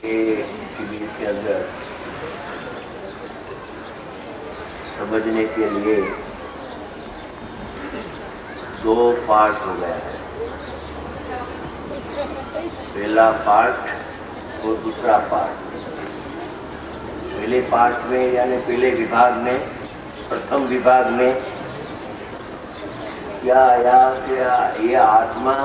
ये शिविर के अंदर समझने के लिए दो पार्ट हो गया है। पहला पार्ट और दूसरा पार्ट। पहले पार्ट में यानी पहले विभाग में, प्रथम विभाग में क्या आया कि ये आत्मा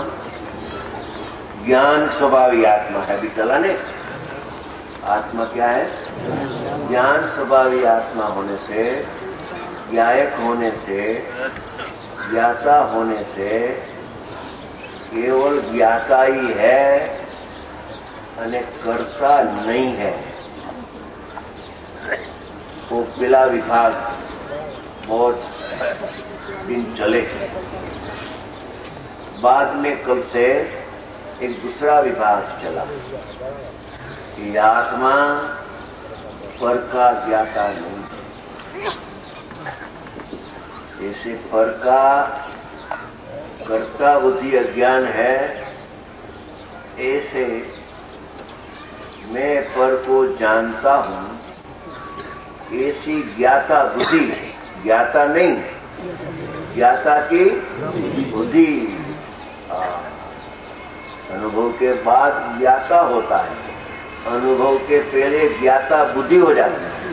ज्ञान स्वभावी आत्मा है। अभी चला ने, आत्मा क्या है? ज्ञान स्वभावी आत्मा होने से, ज्ञायक होने से, ज्ञाता होने से केवल ज्ञाता ही है और कर्ता नहीं है। वो पहला विभाग बहुत दिन चले। बाद में कल से एक दूसरा विभाग चला कि आत्मा पर का ज्ञाता नहीं है। ऐसे पर का कर्ता बुद्धि अज्ञान है, ऐसे मैं पर को जानता हूं, ऐसी ज्ञाता बुद्धि, ज्ञाता नहीं, ज्ञाता की बुद्धि। अनुभव के बाद ज्ञाता होता है, अनुभव के पहले ज्ञाता बुद्धि हो जाती है।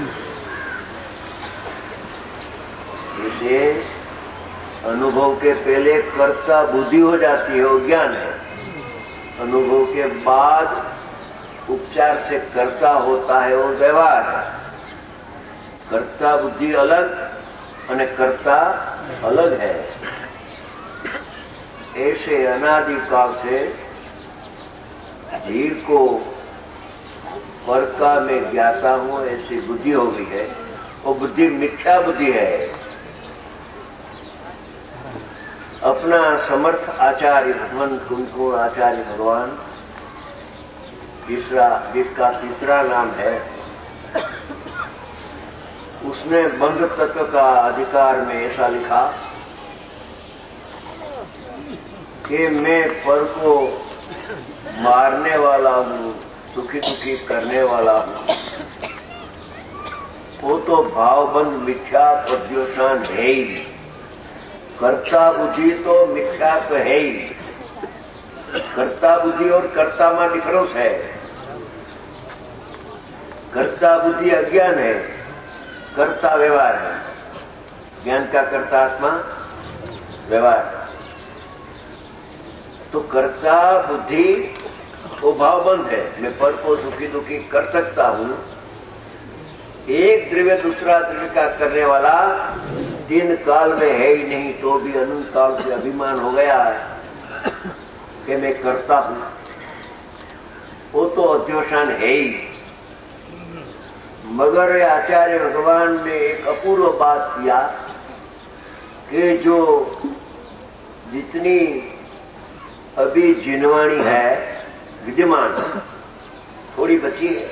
इसे अनुभव के पहले कर्ता बुद्धि हो जाती है, वो ज्ञान है। अनुभव के बाद उपचार से कर्ता होता है, वो व्यवहार है। कर्ता बुद्धि अलग और कर्ता अलग है। ऐसे अनादिकाल से जीव को पर का मैं ज्ञाता हूं, ऐसी बुद्धि हो गई है। वो बुद्धि मिथ्या बुद्धि है। अपना समर्थ आचार्य भगवान कुंकुण आचार्य भगवान, जिसका तीसरा नाम है, उसने बंध तत्व का अधिकार में ऐसा लिखा कि मैं पर को मारने वाला हूं, सुखी दुखी करने वाला हूं। वो तो भावबंध मिथ्या प्रद्योषण है ही। कर्ता बुद्धि तो मिथ्या तो है ही। कर्ता बुद्धि और कर्ता में डिफरेंस है। कर्ता बुद्धि अज्ञान है, कर्ता व्यवहार है। ज्ञान का कर्ता आत्मा व्यवहार। तो कर्ता बुद्धि वो भावबंध है, मैं पर को सुखी दुखी कर सकता हूं। एक द्रव्य दूसरा द्रव्य का करने वाला दिन काल में है ही नहीं, तो भी अनंत काल से अभिमान हो गया है कि मैं करता हूं। वो तो अध्योषण है ही। मगर आचार्य भगवान ने एक अपूर्व बात किया कि जो जितनी अभी जिनवाणी है विद्यमान, थोड़ी बची है,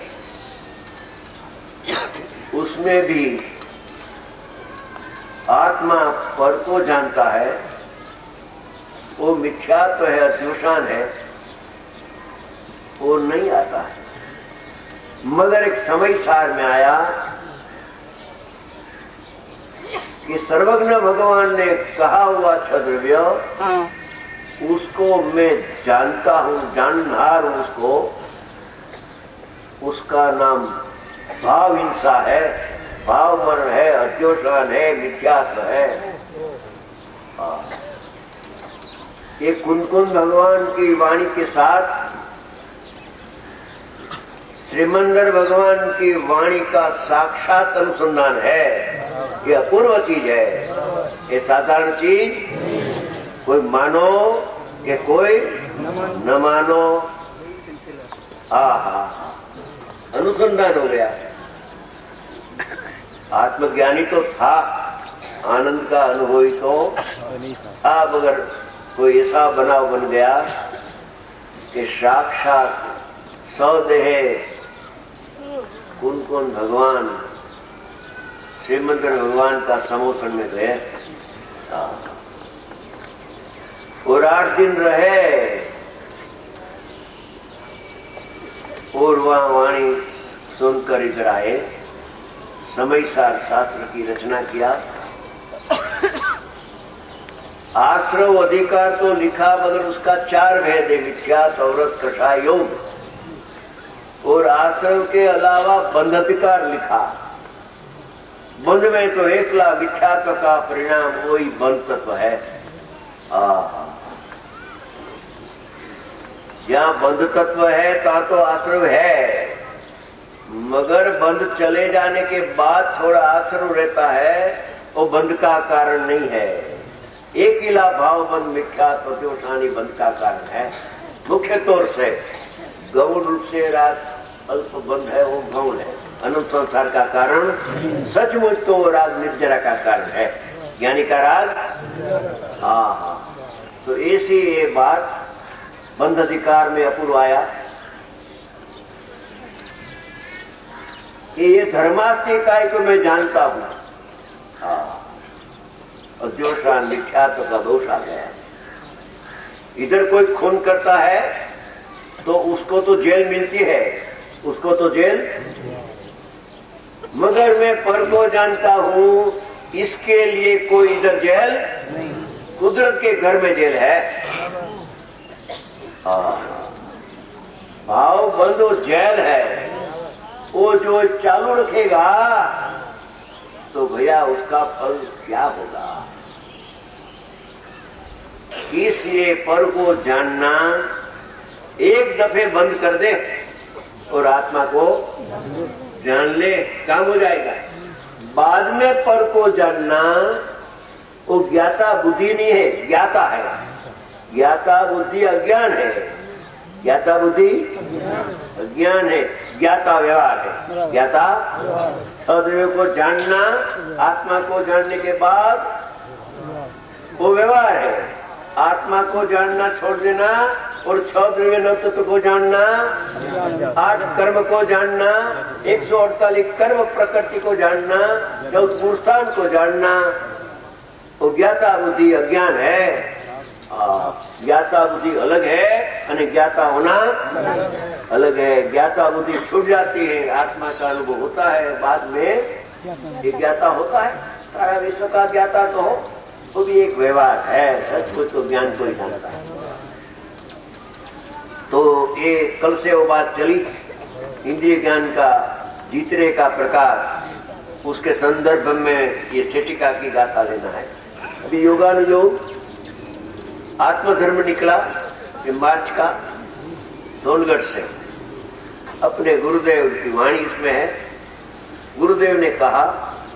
उसमें भी आत्मा पर को जानता है। वो मिथ्या तो है, अध्योषण है, वो नहीं आता है। मगर एक समय सार में आया कि सर्वज्ञ भगवान ने कहा हुआ द्रव्य, उसको मैं जानता हूं, जानहार हूं उसको। उसका नाम भाव हिंसा है, भाव मरण है, अध्योषण है, मिथ्यात्व है। ये कुंकुन भगवान की वाणी के साथ श्रीमंदर भगवान की वाणी का साक्षात अनुसंधान है। ये अपूर्व चीज है, ये साधारण चीज। कोई मानो कि कोई न मानो, अनुसंधान हो गया। आत्मज्ञानी तो था, आनंद का अनुभवी तो था, मगर कोई ऐसा बनाव बन गया कि साक्षात सौदेह कुंकुन भगवान श्रीमंदर भगवान का समोसन में गए और 8 दिन रहे और वहां वाणी सुनकर इधर आए, समयसार शास्त्र की रचना किया। आश्रव अधिकार तो लिखा, मगर उसका 4 भेद है, मिथ्यात्व, औरत, कषाय, योग। और आश्रव के अलावा बंध अधिकार लिखा। बंध में तो एकला मिथ्यात्व का परिणाम वही बंध तत्व है। जहां बंध तत्व है तहां तो आश्रव है, मगर बंध चले जाने के बाद थोड़ा आश्रव रहता है, वो बंध का कारण नहीं है। एकिला भाव बंध मिथ्यात्व दोषानी बंध का कारण है। मुख्य तौर से गौण रूप से राग अल्प बंध है, वो गौण है। अनंत संसार का कारण सचमुच तो राग निर्जरा का कारण है, ज्ञानी का राग। हाँ, तो ऐसी ये बात बंध अधिकार में अपूर्व आया कि ये धर्मास्ती इकाई को मैं जानता हूं। और दोषान मिथ्यात्व का दोष आ गया। इधर कोई खून करता है तो उसको तो जेल मिलती है, उसको तो जेल, मगर मैं पर को जानता हूं, इसके लिए कोई इधर जेल नहीं, कुदरत के घर में जेल है। भाव बंधो जेल है, वो जो चालू रखेगा तो भैया उसका फल क्या होगा। इसलिए पर को जानना, एक दफे बंद कर दे और आत्मा को जान ले, काम हो जाएगा। बाद में पर को जानना वो ज्ञाता बुद्धि नहीं है, ज्ञाता है। ज्ञाता बुद्धि अज्ञान है, ज्ञाता बुद्धि अज्ञान है, ज्ञाता व्यवहार है। ज्ञाता सदैव को जानना, आत्मा को जानने के बाद वो व्यवहार है। आत्मा को जानना छोड़ देना और 6 द्रव्य तत्व को जानना, 8 कर्म को जानना, 148 कर्म प्रकृति को जानना, 14 पुरुषार्थ को जानना, वो ज्ञाता बुद्धि अज्ञान है। ज्ञाता बुद्धि अलग है और ज्ञाता होना अलग है। ज्ञाता बुद्धि छूट जाती है, आत्मा का अनुभव होता है, बाद में ये ज्ञाता होता है। सारा विश्व का ज्ञाता तो हो, वो भी एक व्यवहार है, सचमुच तो ज्ञान को ही जानता है। तो ये कल से वो बात चली, इंद्रिय ज्ञान का जीतने का प्रकार, उसके संदर्भ में ये सेटिका की गाथा लेना है। अभी योगानुयोग आत्मधर्म निकला ये मार्च का सोनगढ़ से, अपने गुरुदेव की वाणी इसमें है। गुरुदेव ने कहा,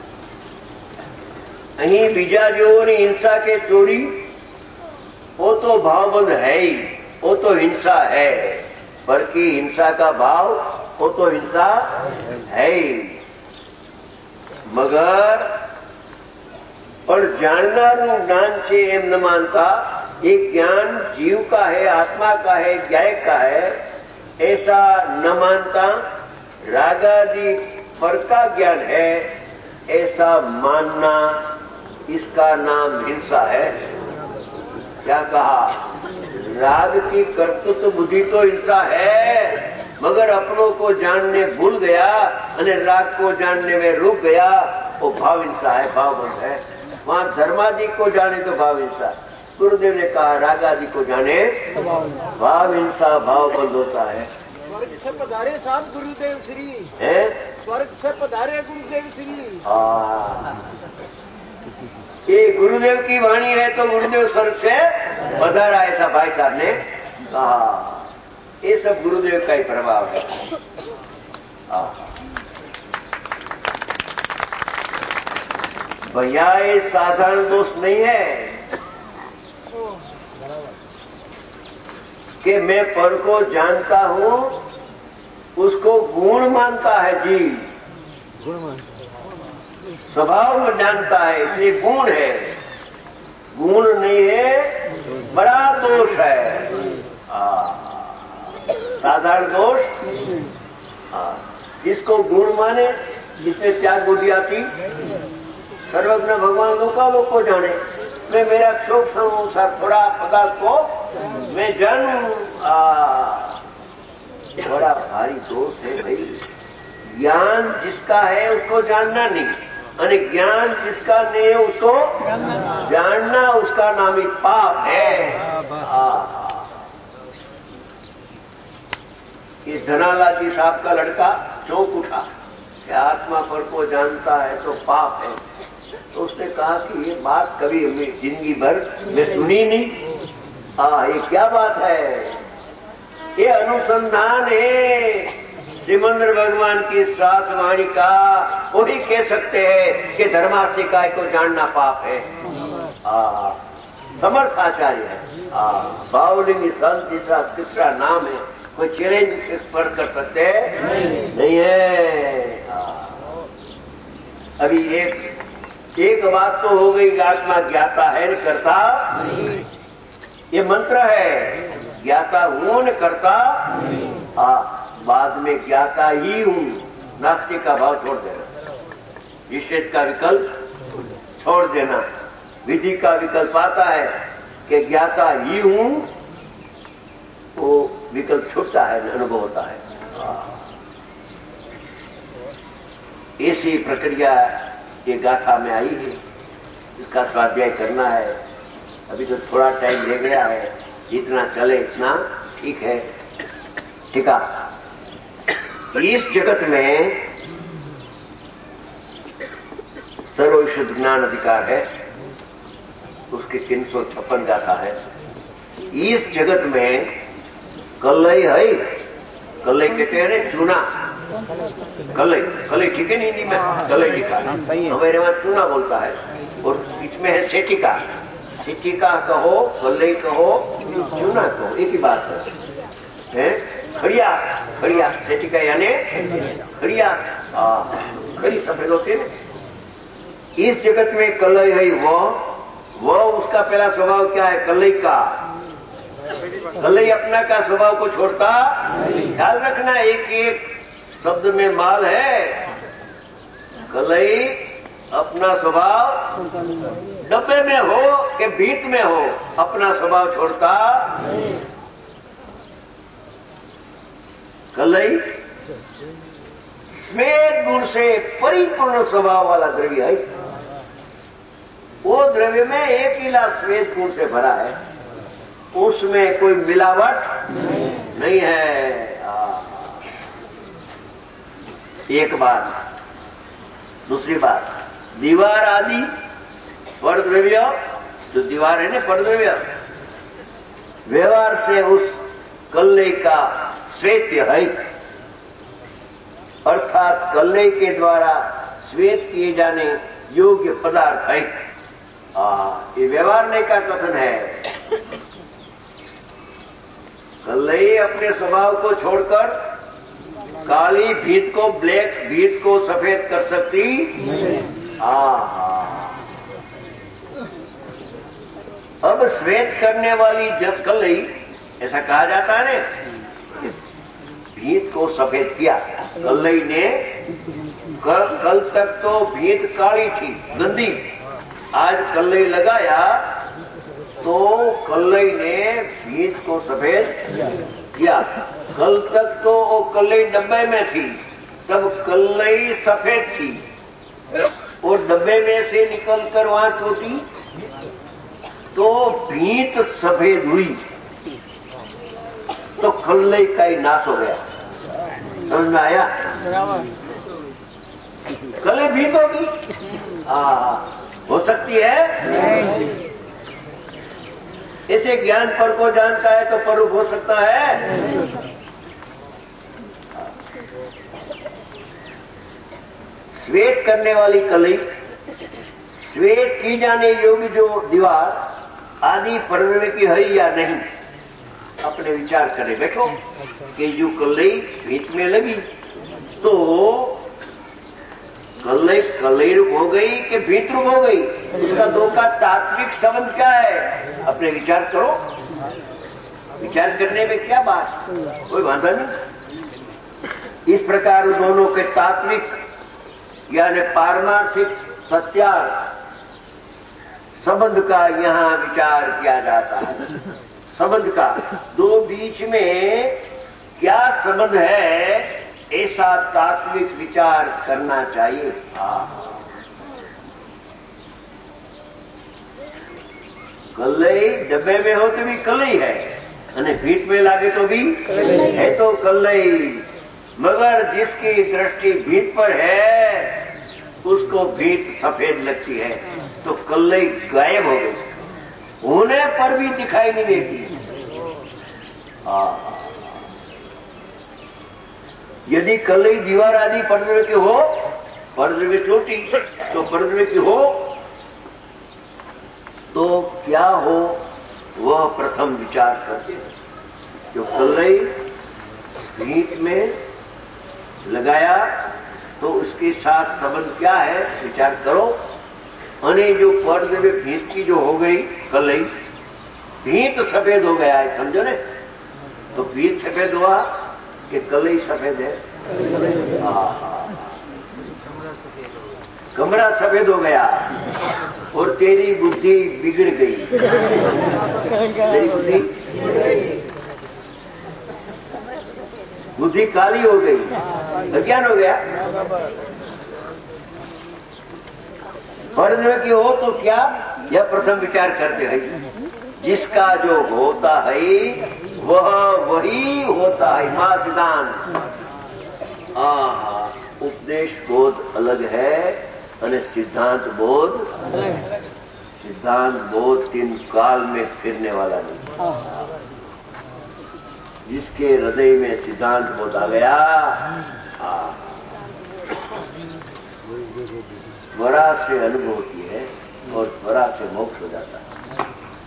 अहीं बीजा जेवोनी हिंसा के चोरी, वो तो भावबंध है ही, वो तो हिंसा है। पर की हिंसा का भाव, वो तो हिंसा है ही। मगर पर जाननारू ज्ञान से एम न मानता, ये ज्ञान जीव का है, आत्मा का है, ज्ञाय का है, ऐसा न मानता। रागादि पर का ज्ञान है ऐसा मानना, इसका नाम हिंसा है। क्या कहा? राग की कर्तृत्व बुद्धि तो हिंसा है, मगर अपनों को जानने भूल गया और राग को जानने में रुक गया, वो भाव हिंसा है, भावबंध है। वहां धर्मादि को जाने तो भाव हिंसा। गुरुदेव ने कहा रागादि को जाने भाव हिंसा, भावबंध होता है। स्वर्ग से पधारे साहब गुरुदेव श्री है, स्वर्ग से पधारे गुरुदेव श्री। ये गुरुदेव की वाणी है तो गुरुदेव स्वर्ग से पधारा, ऐसा भाई साहब ने कहा। ये सब गुरुदेव का ही प्रभाव है। भैया ये साधारण दोष नहीं है कि मैं पर को जानता हूं, उसको गुण मानता है जी, स्वभाव में जानता है, इसलिए गुण है। गुण नहीं है, बड़ा दोष है। साधारण दोष। जिसको गुण माने, जिसमें त्याग बुद्धि आती, सर्वज्ञ भगवान लोकालोक को जाने। मैं मेरा क्षोभ अनुसार थोड़ा पदार्थ को मैं जानूं, बड़ा भारी दोष है भाई। ज्ञान जिसका है उसको जानना नहीं, और ज्ञान जिसका नहीं है उसको जानना, उसका नाम ही पाप है। ये धनालाजी साहब का लड़का चौंक उठा कि आत्मा पर को जानता है तो पाप है। तो उसने कहा कि ये बात कभी जिंदगी भर मैं सुनी नहीं। ये क्या बात है? ये अनुसंधान है श्रीमंद्र भगवान की सात वाणी का। वही कह सकते हैं कि धर्मास्तिकाय को जानना पाप है। समर्थ आचार्य है। बावलिंग संत जिसका तीसरा नाम है, कोई चैलेंज पर कर सकते हैं? नहीं है। अभी एक बात तो हो गई, आत्मा ज्ञाता है न करता। ये मंत्र है, ज्ञाता हूं न करता। बाद में ज्ञाता ही हूं। नास्तिक का भाव छोड़ देना, निषेध का विकल्प छोड़ देना। विधि का विकल्प आता है कि ज्ञाता ही हूं, वो विकल्प छूटता है, अनुभव होता है। ऐसी प्रक्रिया ये गाथा में आई है, इसका स्वाध्याय करना है। अभी तो थोड़ा टाइम रह गया है, जितना चले इतना ठीक है। ठीक है। इस जगत में सर्वविशुद्ध ज्ञान अधिकार है, उसकी 356 गाथा है। इस जगत में कलई है, कलई कहते हैं चूना। कलई ठीक है नहीं, हिंदी में कलई लिखा है, हमारे वहां चूना बोलता है। और इसमें है सेटिका। सेटिका कहो, कलई कहो, चूना कहो, एक ही बात है। खड़िया, खड़िया सेटिका यानी खड़िया। खड़ी सफेद होती है। इस जगत में कलई है वो उसका पहला स्वभाव क्या है? कलई का। कलई अपना का स्वभाव को छोड़ता। ख्याल रखना, एक एक शब्द में माल है। कलई अपना स्वभाव डब्बे में हो कि भीत में हो, अपना स्वभाव छोड़ता। कलई श्वेत गुण से परिपूर्ण स्वभाव वाला द्रव्य है। वो द्रव्य में एक गिलास श्वेत गुण से भरा है, उसमें कोई मिलावट नहीं है। एक बात। दूसरी बात, दीवार आदि पर द्रव्य, जो दीवार है ना पर द्रव्य, व्यवहार से उस कल्ले का श्वेत है, अर्थात कल्ले के द्वारा श्वेत किए जाने योग्य पदार्थ है। ये व्यवहारने का कथन है। कल्ले अपने स्वभाव को छोड़कर काली भीत को, ब्लैक भीत को सफेद कर सकती। अब श्वेत करने वाली जब कलई, ऐसा कहा जाता है ना, भीत को सफेद किया कलई ने। कल तक तो भीत काली थी, गंदी। आज कलई लगाया तो कलई ने भीत को सफेद किया। कल तक तो वो कलई डब्बे में थी, तब कलई सफेद थी, और डब्बे में से निकलकर वहां छोटी तो भीत सफेद हुई, तो कलई का ही नाश हो गया। समझ में आया? कलई भीत होगी, हो सकती है। ऐसे ज्ञान पर को जानता है तो परूप हो सकता है। श्वेत करने वाली कलई, श्वेत की जाने योग्य जो दीवार आदि परद्रव्य की है या नहीं, अपने विचार करें। देखो कि जो कलई भीत में लगी तो कलई रूप हो गई कि भीत रूप हो गई, उसका दो का तात्विक संबंध क्या है? अपने विचार करो। विचार करने में क्या बात, कोई बाधा नहीं। इस प्रकार दोनों के तात्विक यानी पारमार्थिक सत्यार्थ संबंध का यहां विचार किया जाता है। संबंध का दो बीच में क्या संबंध है, ऐसा तात्विक विचार करना चाहिए। कलई डब्बे में हो तो भी कलई है, અને भीट में लागे तो भी है तो कलई, मगर जिसकी दृष्टि भीट पर है उसको भीट सफेद लगती है, तो कलई गायब हो गई, होने पर भी दिखाई नहीं देती। यदि कलई दीवार आदि पर्दे की हो, पर्दे में चोटी तो पर्दे की हो, तो क्या हो वह प्रथम विचार करते हैं। जो कलई भीट में लगाया तो उसके साथ संबंध क्या है, विचार करो। અને जो पर्दे में भीट की जो हो गई कलई, भीट सफेद हो गया है, समझो ने। तो भीट सफेद हुआ कि कलई सफेद है? कमरा सफेद हो गया और तेरी बुद्धि बिगड़ गई। तेरी बुद्धि काली हो गई, अज्ञान हो गया। पर्दे की हो तो क्या, यह प्रथम विचार करते हैं। जिसका जो होता है वह वही होता है। मां सिद्धांत उपदेश बोध अलग है और सिद्धांत बोध, सिद्धांत बोध 3 काल में फिरने वाला नहीं। जिसके हृदय में सिद्धांत बोध आ गया, त्वरा से अनुभव होती है और त्वरा से मोक्ष हो जाता है।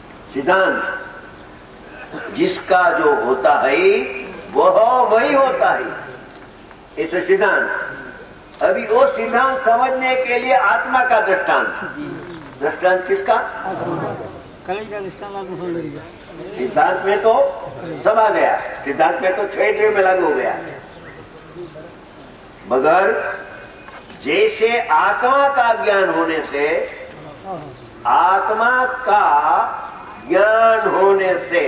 सिद्धांत जिसका जो होता है वह वही होता है, ऐसे सिद्धांत। अभी वो सिद्धांत समझने के लिए आत्मा का दृष्टांत। दृष्टांत किसका? सिद्धांत में तो सब आ गया, सिद्धांत में तो 6 द्रव्य में लागू हो गया, मगर जैसे आत्मा का ज्ञान होने से, आत्मा का ज्ञान होने से,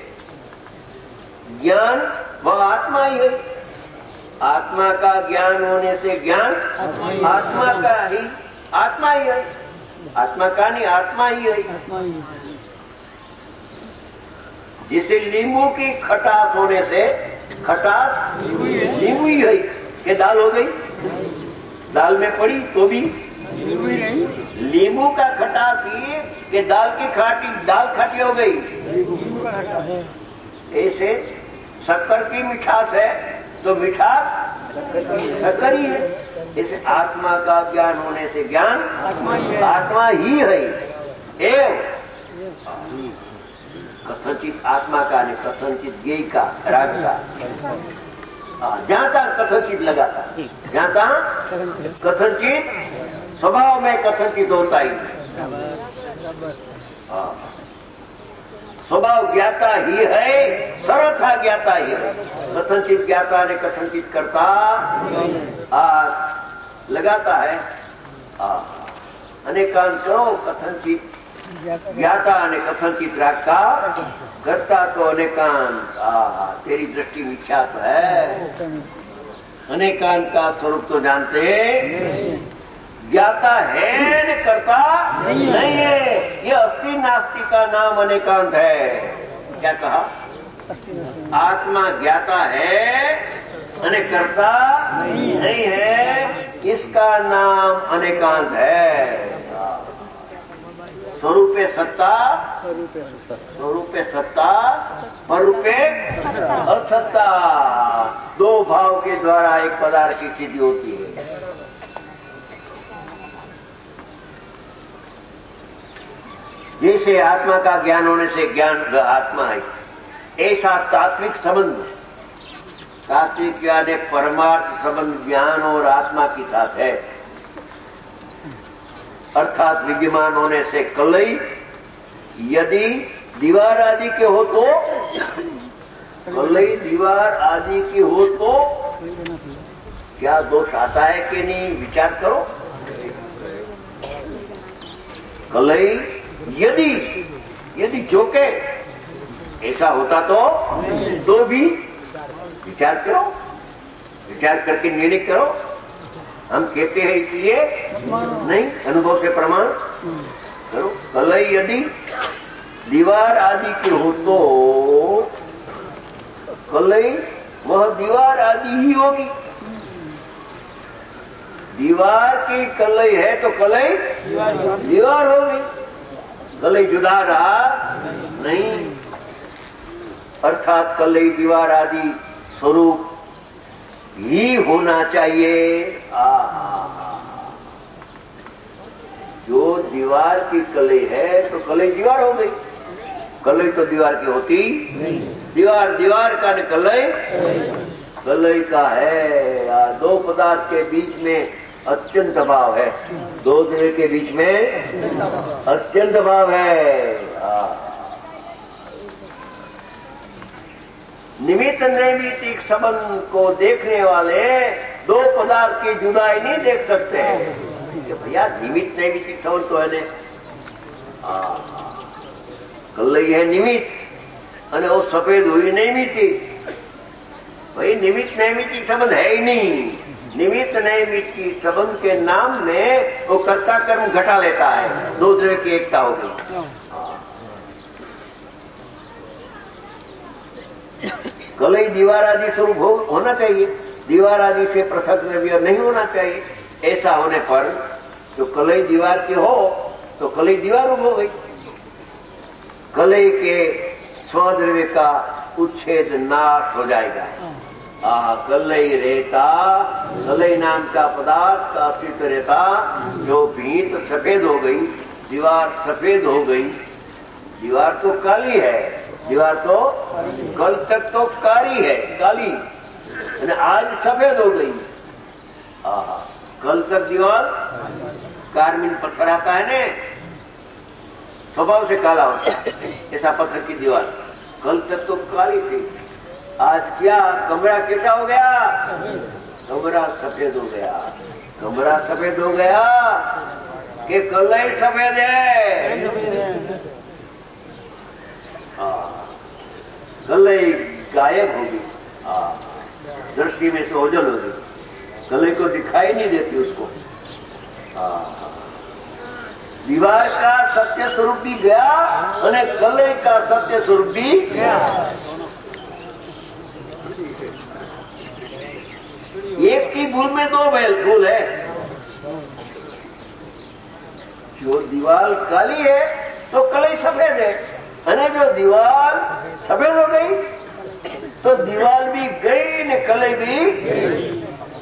ज्ञान वह आत्मा ही है। आत्मा का ज्ञान होने से ज्ञान आत्मा का ही, आत्मा ही है। आत्मा का नहीं, आत्मा ही है। जैसे नींबू की खटास होने से, खटास नींबू ही है कि दाल हो गई, दाल में पड़ी तो भी नींबू का खटास ही कि दाल की खाटी, दाल खाटी हो गई। ऐसे शक्कर की मिठास है तो मिठास शक्कर ही है। ऐसे आत्मा का ज्ञान होने से ज्ञान आत्मा ही है। एवं कथनचित आत्मा का नहीं, कथनचित ज्ञेय का, राग का, जहां तक कथनचित लगाता, जहां तक कथनचित स्वभाव में कथनचित होता ही। स्वभाव ज्ञाता ही है, सर्वथा ज्ञाता ही है। कथनचित ज्ञाता ने कथनचित करता लगाता है। अनेकांत करो, कथनचित ज्ञाता ने कथनचित रागता करता तो अनेकांत। तेरी दृष्टि मिथ्या तो है, अनेकांत का स्वरूप तो जानते, ज्ञाता है न करता नहीं है। यह अस्ति नास्ति का नाम अनेकांत है। क्या कहा? आत्मा ज्ञाता है अने करता नहीं है, इसका नाम अनेकांत है। स्वरूपे सत्ता, स्वरूपे सत्ता, पररूपे असत्ता, 2 भाव के द्वारा एक पदार्थ की सिद्धि होती है। जैसे आत्मा का ज्ञान होने से ज्ञान आत्मा है, ऐसा तात्विक संबंध, तात्विक यानी परमार्थ संबंध ज्ञान और आत्मा के साथ है। अर्थात विद्यमान होने से कलई यदि दीवार आदि के हो तो, कलई दीवार आदि की हो तो क्या दोष आता है कि नहीं, विचार करो। कलई यदि जोके ऐसा होता तो भी विचार करो, विचार करके निर्णय करो। हम कहते हैं इसलिए नहीं, अनुभव से प्रमाण करो। कलई यदि दीवार आदि की हो तो कलई वह दीवार आदि ही होगी। दीवार की कलई है तो कलई दीवार होगी, कलई जुदा रहा नहीं। अर्थात कलई दीवार आदि स्वरूप ही होना चाहिए। जो दीवार की कलई है तो कलई दीवार हो गई, कलई तो दीवार की होती नहीं। दीवार दीवार का न कलई कलई का है। दो पदार्थ के बीच में अत्यंत भाव है, दो द्रव्य के बीच में अत्यंत भाव है। निमित्त नैमित्तिक संबंध को देखने वाले दो पदार्थ की जुदाई नहीं देख सकते कि भैया निमित्त नैमित्तिक संबंध तो है ने। कलई है निमित्त और वो सफेद हुई नैमित्तिक। भाई निमित्त नैमित्तिक संबंध है ही नहीं। निमित्त नैमित्तिक संबंध के नाम में वो कर्ता कर्म घटा लेता है, दो द्रव्य की एकता हो गई। कलई दीवार आदि स्वरूप होना चाहिए, दीवार आदि से पृथक द्रव्य नहीं होना चाहिए। ऐसा होने पर जो कलई दीवार की हो तो कलई दीवार हो गई। कलई के स्वद्रव्य का उच्छेद नाश हो जाएगा। कलई रहता, कलई नाम का पदार्थ का अस्तित्व रहता। जो भीत सफेद हो गई, दीवार सफेद हो गई। दीवार तो काली है, दीवार तो कल तक तो काली है, काली, आज सफेद हो गई। कल तक दीवार कार्मिन पत्थर आता है ने, स्वभाव से काला होता है, ऐसा पत्थर की दीवार कल तक तो काली थी, आज क्या कमरा कैसा हो गया? कमरा सफेद हो गया। कमरा सफेद हो गया कि कलई सफेद है। कलई गायब होगी, दृष्टि में से ओझल होगी, कलई को दिखाई नहीं देती उसको। दीवार का सत्य स्वरूप भी गया और कलई का सत्य स्वरूप भी गया। एक की भूल में दो भूल है। जो दीवार काली है तो कलई सफेद है, और जो दीवार सफेद हो गई तो दीवार भी गई न कलई भी गई।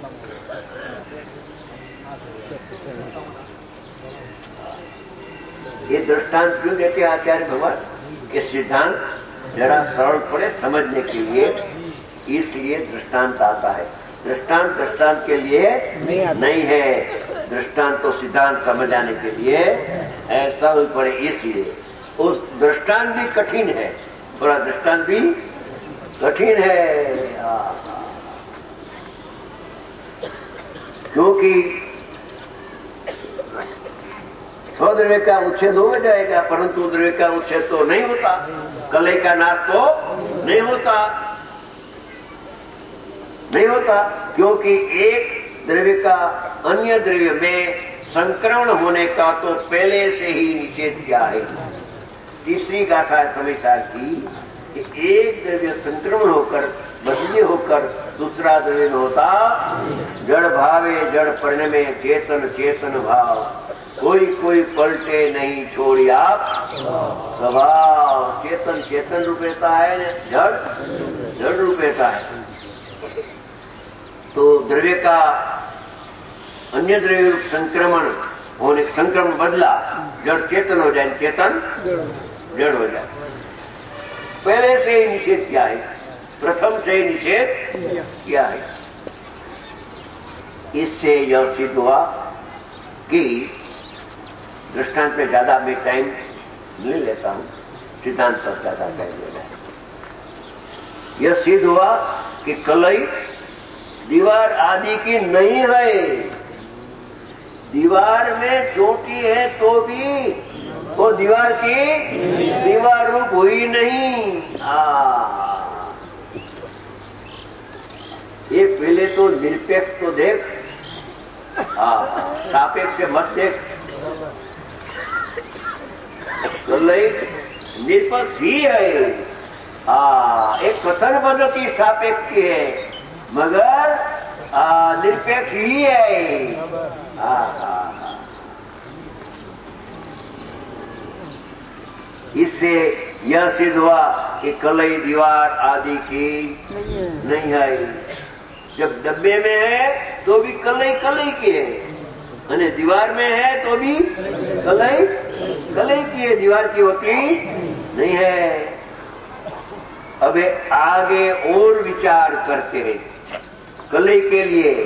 ये दृष्टांत क्यों देते आचार्य भगवान? ये सिद्धांत जरा सरल पड़े समझने के लिए, इसलिए दृष्टांत आता है। दृष्टांत दृष्टांत के लिए नहीं है, दृष्टांत तो सिद्धांत समझ आने के लिए ऐसा सरल पड़े, इसलिए उस दृष्टांत भी कठिन है, थोड़ा दृष्टांत भी कठिन है। क्योंकि स्वद्रव्य का उच्छेद हो जाएगा, परंतु द्रव्य का उच्छेद तो नहीं होता, कलई का नाश तो नहीं होता, नहीं होता। क्योंकि एक द्रव्य का अन्य द्रव्य में संक्रमण होने का तो पहले से ही निषेध किया है। तीसरी गाथा है समयसार की कि एक द्रव्य संक्रमण होकर बदली होकर दूसरा द्रव्य होता। जड़ भावे जड़ परिणमे चेतन चेतन भाव, कोई कोई पलटे नहीं छोड़ी आप स्वभाव। चेतन चेतन रूप रहता है, जड़ जड़ रूप रहता है। तो द्रव्य का अन्य द्रव्य संक्रमण होने, संक्रमण बदला, जड़ चेतन हो जाए, चेतन जड़ हो जाए, पहले से ही निषेध किया है, प्रथम से ही निषेध किया है। इससे यह सिद्ध हुआ कि दृष्टांत में ज्यादा मैं टाइम नहीं लेता हूं, सिद्धांत पर ज्यादा टाइम लेना है। यह सिद्ध हुआ कि कलई दीवार आदि की नहीं है। दीवार में चोटी है तो भी वो दीवार की दीवार रूप हुई नहीं। निरपेक्ष तो देख, सापेक्ष मत देख। कलई निरपेक्ष ही है। एक कथन पद्धति सापेक्ष की है, मगर निरपेक्ष ही है। इससे यह सिद्ध हुआ कि कलई दीवार आदि की नहीं है। जब डब्बे में है तो भी कलई कलई की है, और दीवार में है तो भी कलई कलई की है, दीवार की होती नहीं है। अब आगे और विचार करते हैं। कलई के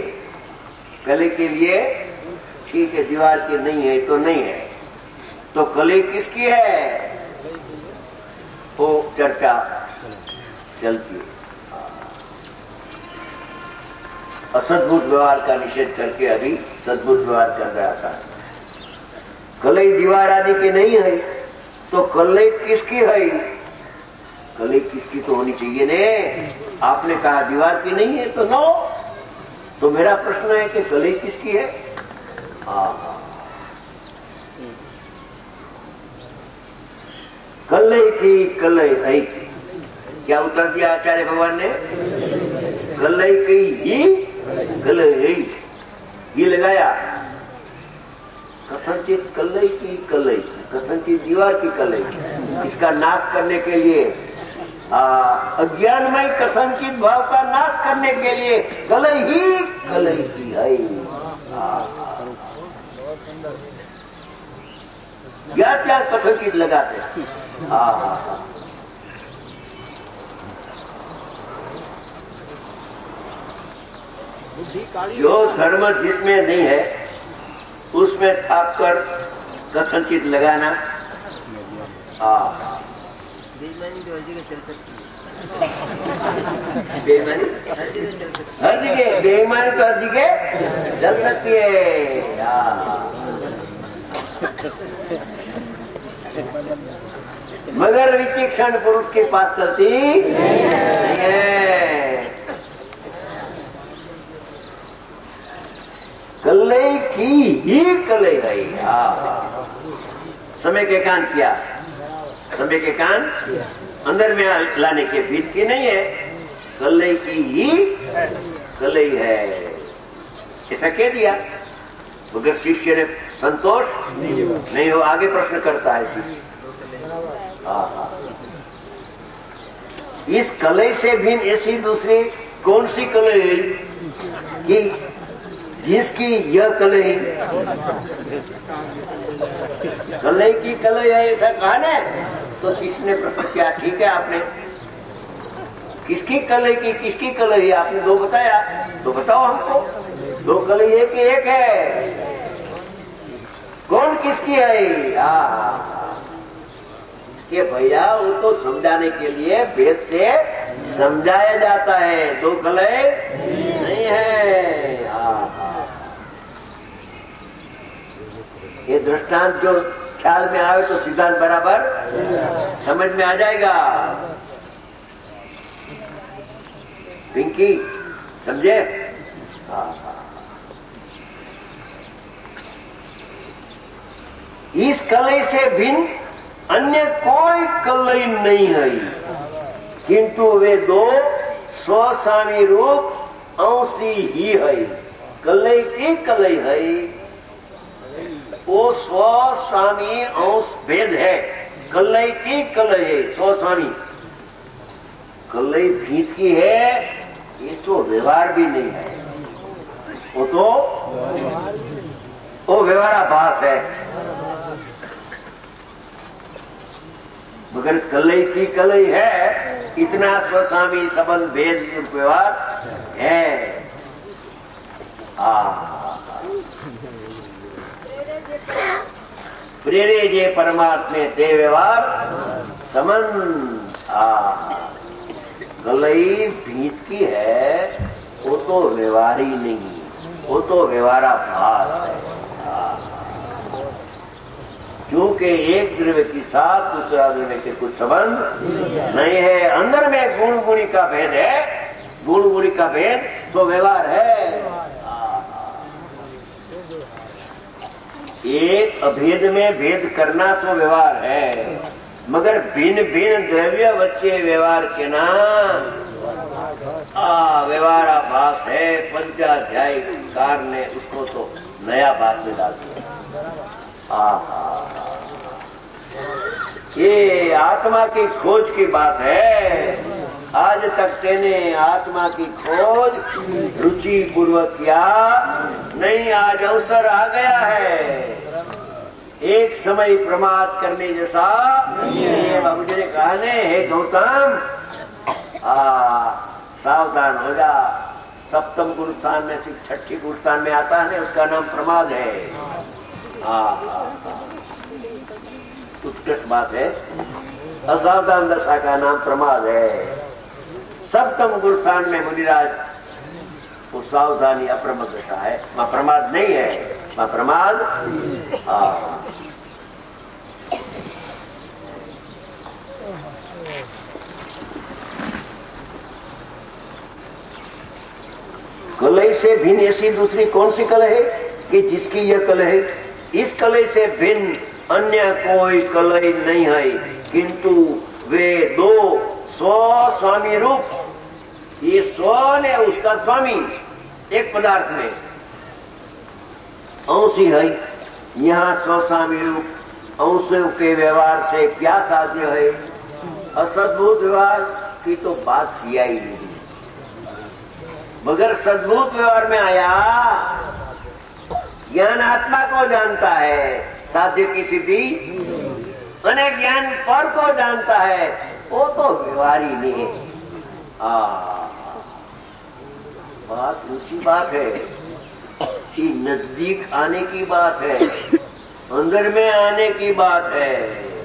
लिए ठीक है, दीवार की नहीं है तो नहीं है, तो कलई किसकी है, वो चर्चा चलती है। असद्भुत व्यवहार का निषेध करके अभी सद्भुत व्यवहार कर रहा था। कलई दीवार आदि की नहीं है, तो कलई किसकी है, कलई किसकी तो होनी चाहिए ने। आपने कहा दीवार की नहीं है तो नो, तो मेरा प्रश्न है कि कलई किसकी है। कलई की कलई है। क्या उत्तर दिया आचार्य भगवान ने, कलई की ही कलई है, ये लगाया। कथनचित कलई की कलई, कथनचित दीवार की कलई, इसका नाश करने के लिए, अज्ञानमय कथनचित भाव का नाश करने के लिए कलई ही कलई की है। क्या कथनचित लगाते। जो धर्म जिसमें नहीं है उसमें थाप कर कथनचित लगाना, बेईमानी तो हर जगह चल सकती है। बेईमानी हर जगह, बेईमानी तो हर जगह चल सकती है। मगर विचक्षण पुरुष के पास चलती नहीं है। कलई की ही कलई है। समय के कान किया, समय के कान अंदर में लाने के बीच की नहीं है, कलई की ही कलई है, ऐसा कह दिया। मगर शिष्य ने संतोष नहीं हो, आगे प्रश्न करता है शिष्य। इस कलई से भिन्न ऐसी दूसरी कौन सी कलई है कि जिसकी यह कलई, कलई की कलई है ऐसा कहा ना, तो शिष्य ने प्रश्न किया, ठीक है आपने किसकी कलई की किसकी कलई है, आपने दो बताया, तो बताओ हमको, दो कलई है कि एक है, कौन किसकी है। कि भैया वो तो समझाने के लिए भेद से समझाया जाता है, दो कलई नहीं है। ये दृष्टांत जो ख्याल में आए तो सिद्धांत बराबर समझ में आ जाएगा। पिंकी समझे। इस कलई से भिन्न अन्य कोई कलई नहीं है, किंतु वे दो स्वस्वामी रूप अंशी ही है। कलई की कलई है, वो स्वस्वामी अंश भेद है, कलई की कलई है स्वस्वामी। कलई भीत की है, ये तो व्यवहार भी नहीं है, वो व्यवहाराभास है। मगर कलई की कलई है, इतना स्वस्वामी संबंध भेद व्यवहार है। प्रेरे जे परमात्मे ते व्यवहार समन। कलई भीत की है, वो तो व्यवहार ही नहीं, वो तो व्यवहाराभास है। क्योंकि एक द्रव्य के साथ दूसरा द्रव्य के कुछ संबंध नहीं है। अंदर में गुण गुणी का भेद है, गुण गुणी का भेद तो व्यवहार है। एक अभेद में भेद करना तो व्यवहार है, मगर भिन्न भिन्न द्रव्य बच्चे व्यवहार के नाम व्यवहार आभास है। पंचाध्याय कार ने उसको तो नया भाष में डाल दिया। ये आत्मा की खोज की बात है। आज तक तेने आत्मा की खोज रुचि पूर्वक किया नहीं, आज अवसर आ गया है। एक समय प्रमाद करने जैसा ये बाबूजी ने कहा ने, हे गौतम सावधान हो जा। सप्तम गुरु स्थान में से छठी गुरु स्थान में आता है, उसका नाम प्रमाद है। उत्कृष्ट बात है। असावधान दशा का नाम प्रमाद है। सप्तम गुरु स्थान में मुनिराज वो सावधानी अप्रमद दशा है, वहां प्रमाद नहीं है, वहां प्रमाद कलई से भिन्न ऐसी दूसरी कौन सी कल है कि जिसकी यह कल है? इस कलई से भिन्न अन्य कोई कलई नहीं है, किंतु वे दो स्व स्वामी रूप, ये स्व ने उसका स्वामी एक पदार्थ में अंशी है। यहां स्व स्वामी रूप अंशों के व्यवहार से क्या साध्य है? असद्भुत व्यवहार की तो बात किया ही नहीं, मगर सद्भुत व्यवहार में आया। ज्ञान आत्मा को जानता है, साध्य की सिद्धि, अने ज्ञान पर को जानता है, वो तो व्यवहार ही नहीं है। बात दूसरी बात है कि नजदीक आने की बात है, अंदर में आने की बात है।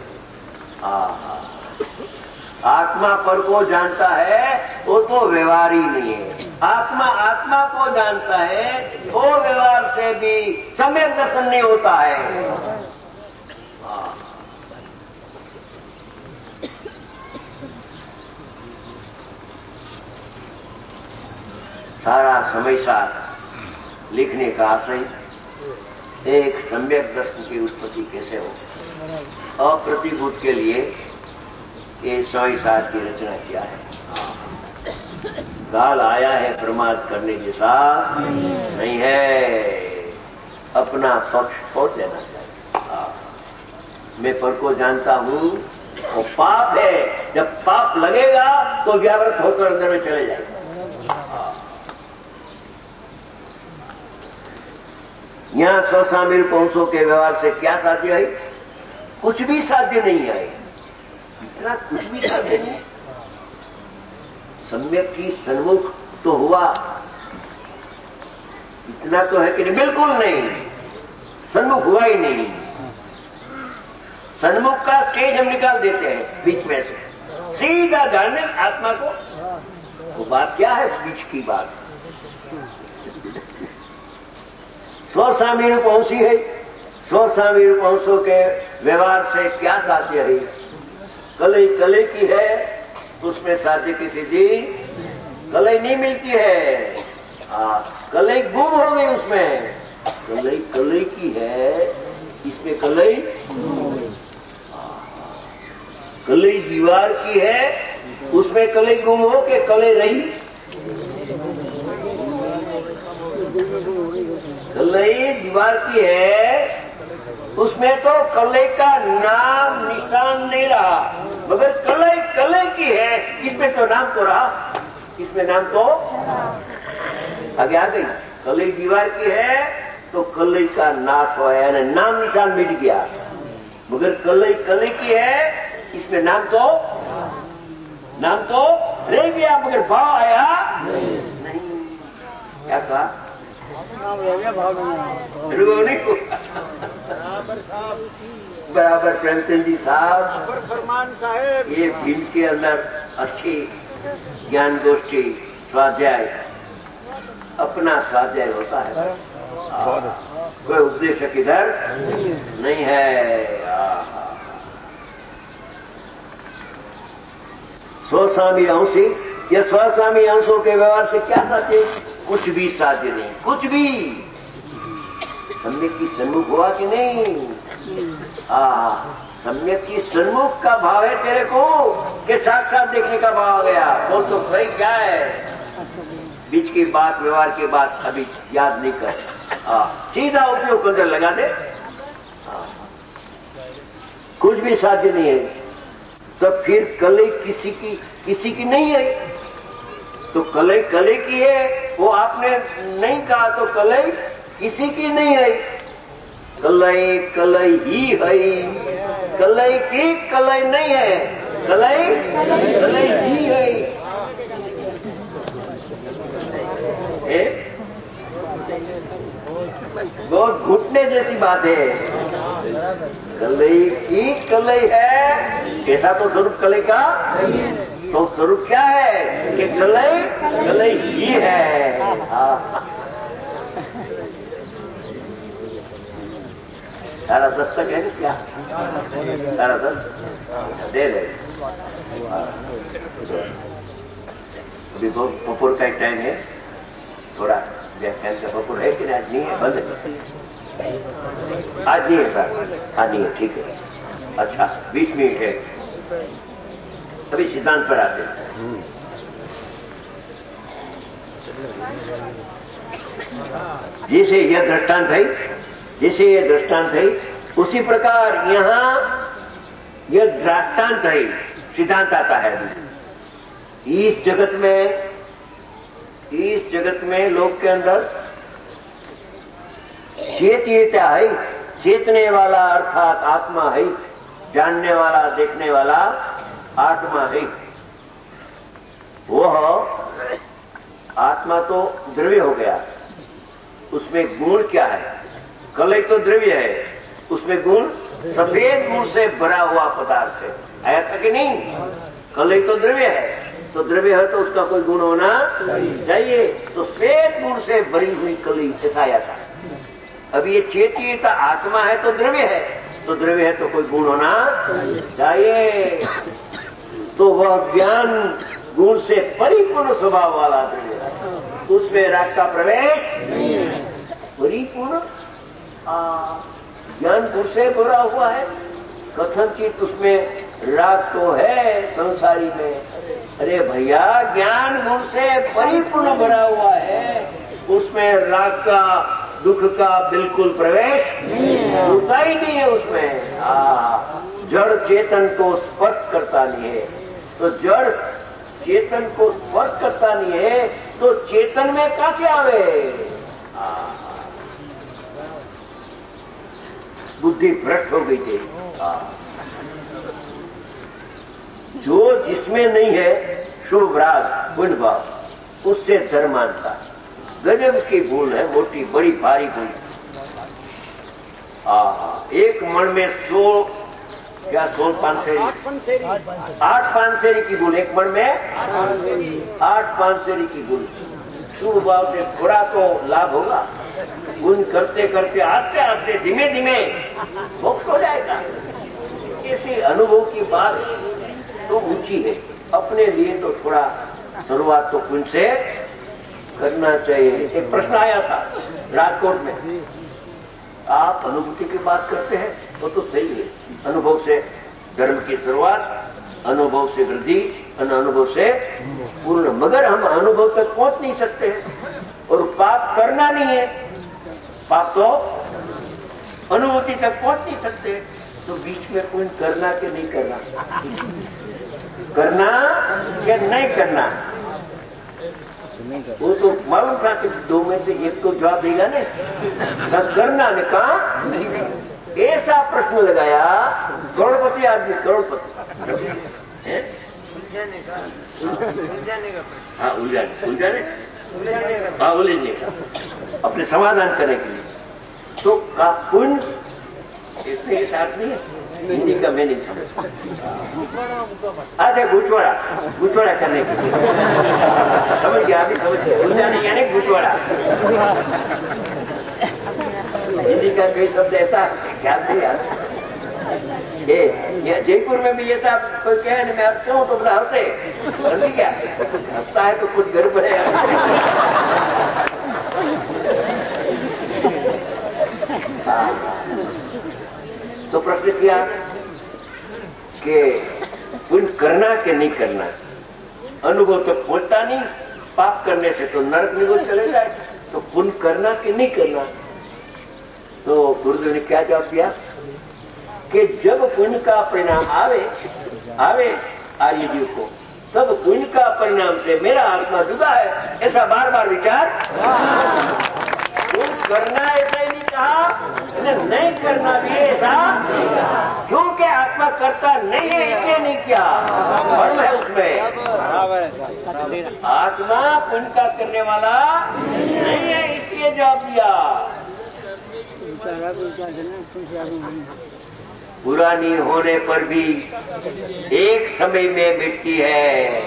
आत्मा पर को जानता है, वो तो व्यवहार ही नहीं है। आत्मा आत्मा को जानता है, वो व्यवहार से भी सम्यक दर्शन नहीं होता है। सारा समय साथ लिखने का आशय एक सम्यक दर्शन की उत्पत्ति कैसे हो, अप्रतिभूत के लिए ये समय साथ की रचना किया है। काल आया है प्रमाद करने जैसा नहीं है, अपना पक्ष छोड़ देना चाहिए। मैं पर को जानता हूं, वो पाप है। जब पाप लगेगा तो व्यावृत होकर अंदर में चले जाएगा। यहां स्वसामिल पहुंचों के व्यवहार से क्या साध्य है? कुछ भी साध्य नहीं है। इतना कुछ भी साध्य नहीं। सम्यक की सन्मुख तो हुआ, इतना तो है कि नहीं? बिल्कुल नहीं, सन्मुख हुआ ही नहीं। सन्मुख का स्टेज हम निकाल देते हैं बीच में से, सीधा जानने आत्मा को। वो बात क्या है? बीच की बात। स्वस्वामी रूप अंशी है। स्वस्वामी रूप अंशों के व्यवहार से क्या साध्य है? कलई कलई की है, उसमें साध्य की सिद्धि कलई नहीं मिलती है। कलई गुम हो गई उसमें। कलई कलई की है, इसमें कलई कलई दीवार की है, उसमें कलई गुम हो के कलई रही। कलई दीवार की है, उसमें तो कलई का नाम निशान नहीं रहा, मगर कलई कलई की है, इसमें तो नाम तो रहा। इसमें नाम तो आगे आ गई। कलई दीवार की है तो कलई का नाश हो, यानी नाम निशान मिट गया। मगर कलई कलई की है, इसमें नाम तो रह गया, मगर भाव आया नहीं। क्या कहा? बराबर प्रेमचंद जी साहब, फरमान साहेब, ये भिंड के अंदर अच्छी ज्ञान गोष्ठी स्वाध्याय, अपना स्वाध्याय होता है। कोई उपदेशक इधर नहीं है। स्वस्वामी अंशी, यह स्वस्वामी अंशों के व्यवहार से क्या साध्य? कुछ भी साध्य नहीं, कुछ भी। सम्यक की सन्मुख हुआ कि नहीं? सम्यक की सन्मुख का भाव है तेरे को कि साक्षात देखने का भाव आ गया? बोल तो भाई क्या है? बीच की बात, व्यवहार की बात अभी याद नहीं कर। सीधा उपयोग अंदर लगा दे। कुछ भी साध्य नहीं है। तो फिर कलई किसी की नहीं है। तो कलई कलई की है, वो आपने नहीं कहा, तो कलई किसी की नहीं है। कलई कलई ही है, कलई की कलई नहीं है, कलई कलई ही है। बहुत घुटने जैसी बात है। कलई की कलई है, ऐसा तो स्वरूप कलई का। तो स्वरूप क्या है कि कलई कलई ही है। सारा 10 तक है क्या? सारा 10 दे रहे। अभी तो बपोर का एक टाइम है, थोड़ा व्याख्यान का बपोर है कि नहीं? आज नहीं है, बंद है। आज नहीं है सर, आज नहीं है, ठीक है। अच्छा 20 मिनट है। अभी सिद्धांत पर आते हैं। जैसे यह दृष्टांत है, जैसे यह दृष्टांत है, उसी प्रकार यहां यह दृष्टांत है, सिद्धांत आता है। इस जगत में लोग के अंदर चेतनता है। चेतने वाला अर्थात आत्मा है, जानने वाला, देखने वाला आत्मा है। वह आत्मा तो द्रव्य हो गया, उसमें गुण क्या है? कलई तो द्रव्य है, उसमें गुण सफेद गुण से भरा हुआ पदार्थ है। आया था कि नहीं? कलई तो द्रव्य है, तो द्रव्य है तो उसका कोई गुण होना चाहिए। तो श्वेत गुण से भरी हुई कलई, ऐसा आया था। अब ये चेतनता आत्मा है तो द्रव्य है, तो द्रव्य है तो कोई गुण होना चाहिए। तो वह ज्ञान गुण से परिपूर्ण स्वभाव वाला द्रव्य है, उसमें राग का प्रवेश नहीं है। परिपूर्ण ज्ञान गुण से भरा हुआ है। कथनचित उसमें राग तो है संसारी में। अरे भैया, ज्ञान गुण से परिपूर्ण भरा हुआ है, उसमें राग का, दुख का बिल्कुल प्रवेश होता ही नहीं है उसमें। जड़ चेतन को स्पर्श करता नहीं है, तो जड़ चेतन को स्पर्श करता नहीं है, तो चेतन में कहां से आवे? बुद्धि भ्रष्ट हो गई थी। जो जिसमें नहीं है शुभ राग पुण्य भाव, उससे धर्म मानता। गजब की भूल है, मोटी बड़ी भारी भूल। एक मन में 100 क्या 100 पानसेरी, 8 पानसेरी की भूल। एक मन में 8 पानसेरी की भूल। शुभ भाव से थोड़ा तो लाभ होगा, गुण करते करते आस्ते आस्ते धीमे धीमे मोक्ष हो जाएगा। ऐसी अनुभव की बात तो ऊंची है। अपने लिए तो थोड़ा शुरुआत तो पुण्य से करना चाहिए। एक प्रश्न आया था राजकोट में, आप अनुभूति की बात करते हैं, वो तो सही है। अनुभव से धर्म की शुरुआत, अनुभव से वृद्धि, अनुभव से पूर्ण। मगर हम अनुभव तक पहुंच नहीं सकते हैं, और पाप करना नहीं है। पाप तो अनुभूति तक पहुंच नहीं सकते। तो बीच में पुण्य करना कि नहीं करना, करना या नहीं करना, वो तो मालूम था कि 2 में से एक तो जवाब देगा ना। करना ने कहा नहीं करना। ऐसा प्रश्न लगाया, करोड़पति आदमी, करोड़पति। हाँ, उलझाने का, अपने समाधान करने के लिए। तो का पुण्य इसमें साथ नहीं है। हिंदी का मैं नहीं समझता। अच्छा, गुचवाड़ा करने के लिए समझ गया, अभी समझ गया। उलझाने यानी गुचवाड़ा। हिंदी का कई शब्द ऐसा ख्याल से याद। ये जयपुर में भी ऐसा कोई कहे नहीं, मैं हंसता हूं तो बता हंसे, समझी क्या? हंसता है तो कुछ गड़बड़ है। तो प्रश्न किया कि पुण्य करना कि नहीं करना। अनुभव तो पहुंचता नहीं, पाप करने से तो नरक निगोद चले जाए, तो पुण्य करना कि नहीं करना। तो गुरुदेव ने क्या जवाब दिया कि जब पुण्य का परिणाम आवे आर्यजीव को, तब पुण्य का परिणाम से मेरा आत्मा जुदा है, ऐसा बार बार विचार। करना ऐसा ही नहीं कहा, नहीं करना भी ऐसा, क्योंकि आत्मा करता नहीं है इसलिए नहीं किया, धर्म है उसमें। आत्मा पुण्य का करने वाला नहीं है इसलिए जवाब दिया। पुरानी होने पर भी एक समय में मिटती है।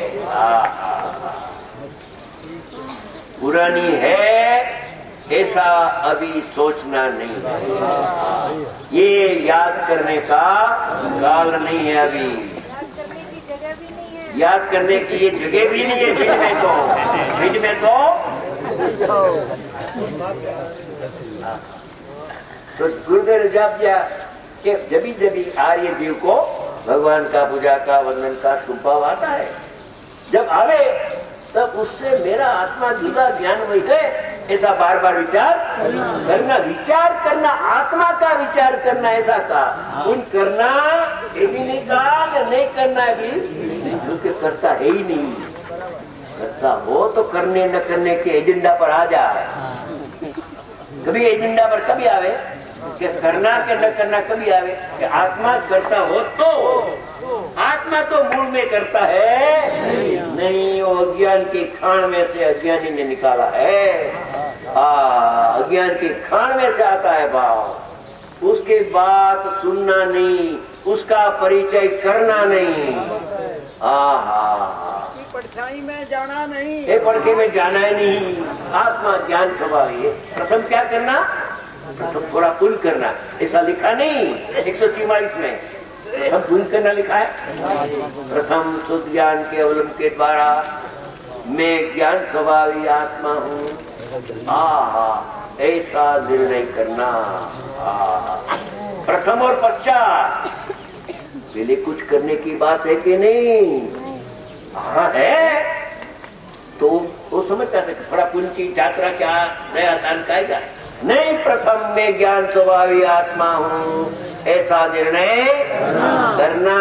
पुरानी है ऐसा अभी सोचना नहीं है, ये याद करने का काल नहीं है अभी, याद करने की ये जगह भी नहीं है बीच में तो गुरुदेव ने जवाब दिया कि जब आर्य जीव को भगवान का पूजा का वंदन का शुभ भाव आता है, जब आवे तब उससे मेरा आत्मा जुदा ज्ञानमय है, ऐसा बार बार विचार करना, आत्मा का विचार करना, ऐसा कहा। उन करना ये भी नहीं कहा, नहीं करना भी, क्योंकि करता है ही नहीं। करता हो तो करने न करने के एजेंडा पर आ जाए। कभी एजेंडा पर कभी आवे कि करना के न करना, कभी आवे कि आत्मा करता हो तो। आत्मा तो मूल में करता है नहीं, वो अज्ञान की खान में से अज्ञानी ने निकाला है। अज्ञान की खान में से आता है भाव, उसके बात सुनना नहीं, उसका परिचय करना नहीं। परछाई में जाना नहीं, ये पड़के में जाना ही नहीं। आत्मा ज्ञान स्वभाव है। प्रथम क्या करना, प्रथम थोड़ा पुण्य करना, ऐसा लिखा नहीं 144 में। प्रथम पुण्य करना लिखा है। प्रथम शुद्ध ज्ञान के अवलंबन के द्वारा मैं ज्ञान स्वभावी आत्मा हूं, ऐसा निर्णय करना। प्रथम और पश्चात पहले कुछ करने की बात है कि नहीं? है तो वो समझता था कि थोड़ा पुण्य की यात्रा क्या नया आसान खाएगा। नहीं, प्रथम मैं ज्ञान स्वभावी आत्मा हूं, ऐसा निर्णय करना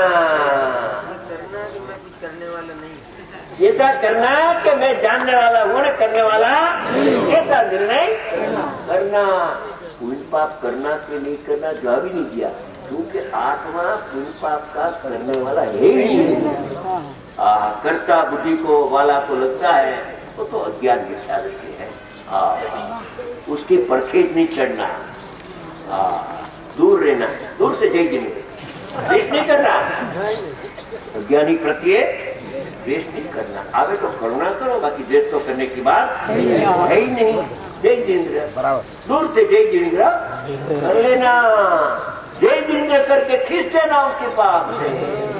कि मैं कुछ करने वाला नहीं, ऐसा करना कि मैं जानने वाला हूं न करने वाला, ऐसा निर्णय करना। पुण्य पाप करना कि नहीं करना जवाब ही नहीं दिया, क्योंकि आत्मा पुण्य पाप का करने वाला है ही नहीं। कर्ता बुद्धि को वाला तो लगता है, वो तो अज्ञान मिथ्या दृष्टि है। उसके परखे नहीं चढ़ना, दूर रहना, दूर से जय जिंदगी, द्वेष नहीं करना। अज्ञानी प्रत्ये द्वेष नहीं करना, आगे तो करुणा करो, बाकी द्वेष तो करने की बात है ही नहीं। जय जिंद्र, दूर से जय जिंद्र कर लेना, जय जिंद्र करके खींच देना उसके पास से।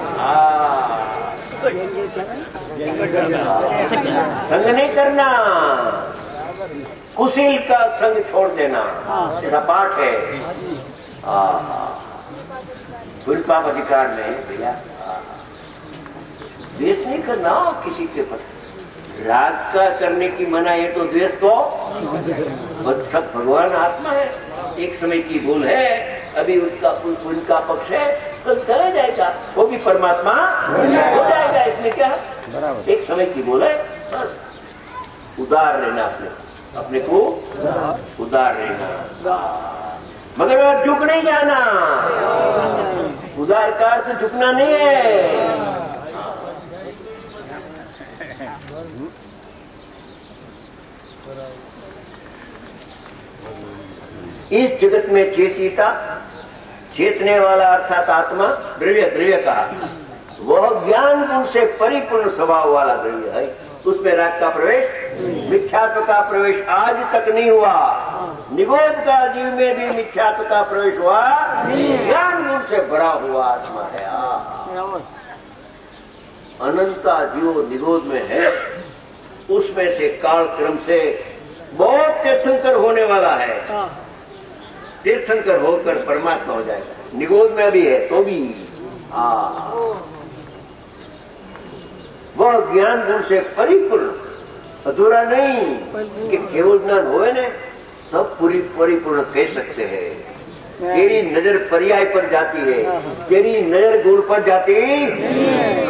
संग नहीं करना, कुशील का संग छोड़ देना, ऐसा पाठ है। पुण्य पाप अधिकार नहीं भैया। द्वेष नहीं करना किसी के प्रति, राग का करने की मना है तो द्वेष तो सब भगवान आत्मा है, एक समय की भूल है, अभी उसका पुण्य का पक्ष है, कल चला जाएगा, वो भी परमात्मा हो जाएगा। इसमें क्या है, एक समय की भूल है, बस उदार रहना, अपने को उदार रहना, मगर झुक नहीं जाना। उदार का अर्थ झुकना नहीं है। इस जगत में चेतिता, चेतने वाला अर्थात आत्मा, द्रव्य कहा, वह ज्ञान गुण से परिपूर्ण स्वभाव वाला द्रव्य है। उसमें राग का प्रवेश, मिथ्यात्व का प्रवेश आज तक नहीं हुआ। निगोद का जीव में भी मिथ्यात्व का प्रवेश हुआ, ज्ञान गुण से भरा हुआ आत्मा है। अनंता जीव निगोद में है, उसमें से काल क्रम से बहुत तीर्थंकर होने वाला है। तीर्थंकर होकर परमात्मा हो जाएगा। निगोद में अभी है तो भी वह ज्ञान गुण से परिपूर्ण, अधूरा नहीं कि केवल ज्ञान होए ने सब पूरी परिपूर्ण कह सकते हैं। तेरी नजर पर्याय पर जाती है, तेरी नजर गुण पर जाती नहीं।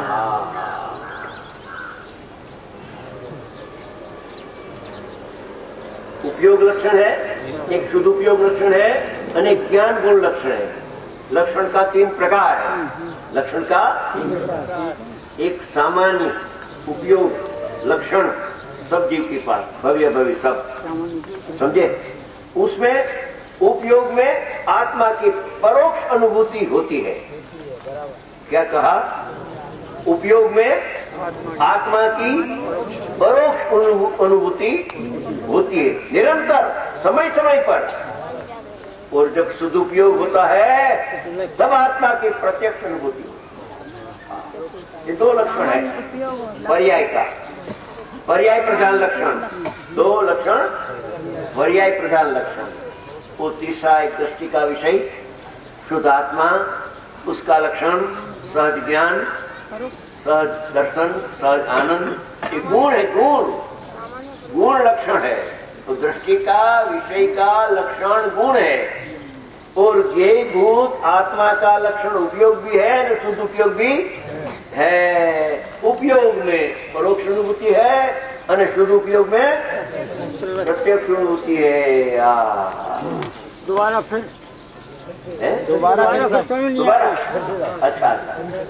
उपयोग लक्षण है, एक शुद्ध उपयोग लक्षण है और एक ज्ञान गुण लक्षण है। लक्षण का 3 प्रकार है। लक्षण का एक सामान्य उपयोग लक्षण सब जीव के पास, भव्य भव्य सब समझे। उसमें उपयोग में आत्मा की परोक्ष अनुभूति होती है। क्या कहा? उपयोग में आत्मा की परोक्ष अनुभूति होती है निरंतर, समय समय पर। और जब सदुपयोग होता है तब आत्मा की प्रत्यक्ष अनुभूति होती है। ये 2 लक्षण है पर्याय का, पर्याय प्रधान लक्षण। 2 लक्षण पर्याय प्रधान लक्षण। वो तीसरा एक दृष्टि का विषय शुद्ध आत्मा, उसका लक्षण सहज ज्ञान, सहज दर्शन, सहज आनंद। एक गुण है, गुण लक्षण है। तो दृष्टि का विषय का लक्षण गुण है और ये भूत आत्मा का लक्षण उपयोग भी है न शुद्ध उपयोग भी है। उपयोग में परोक्ष अनुभूति है और शुद्ध उपयोग में प्रत्यक्ष अनुभूति है। दोबारा फिर दोबारा अच्छा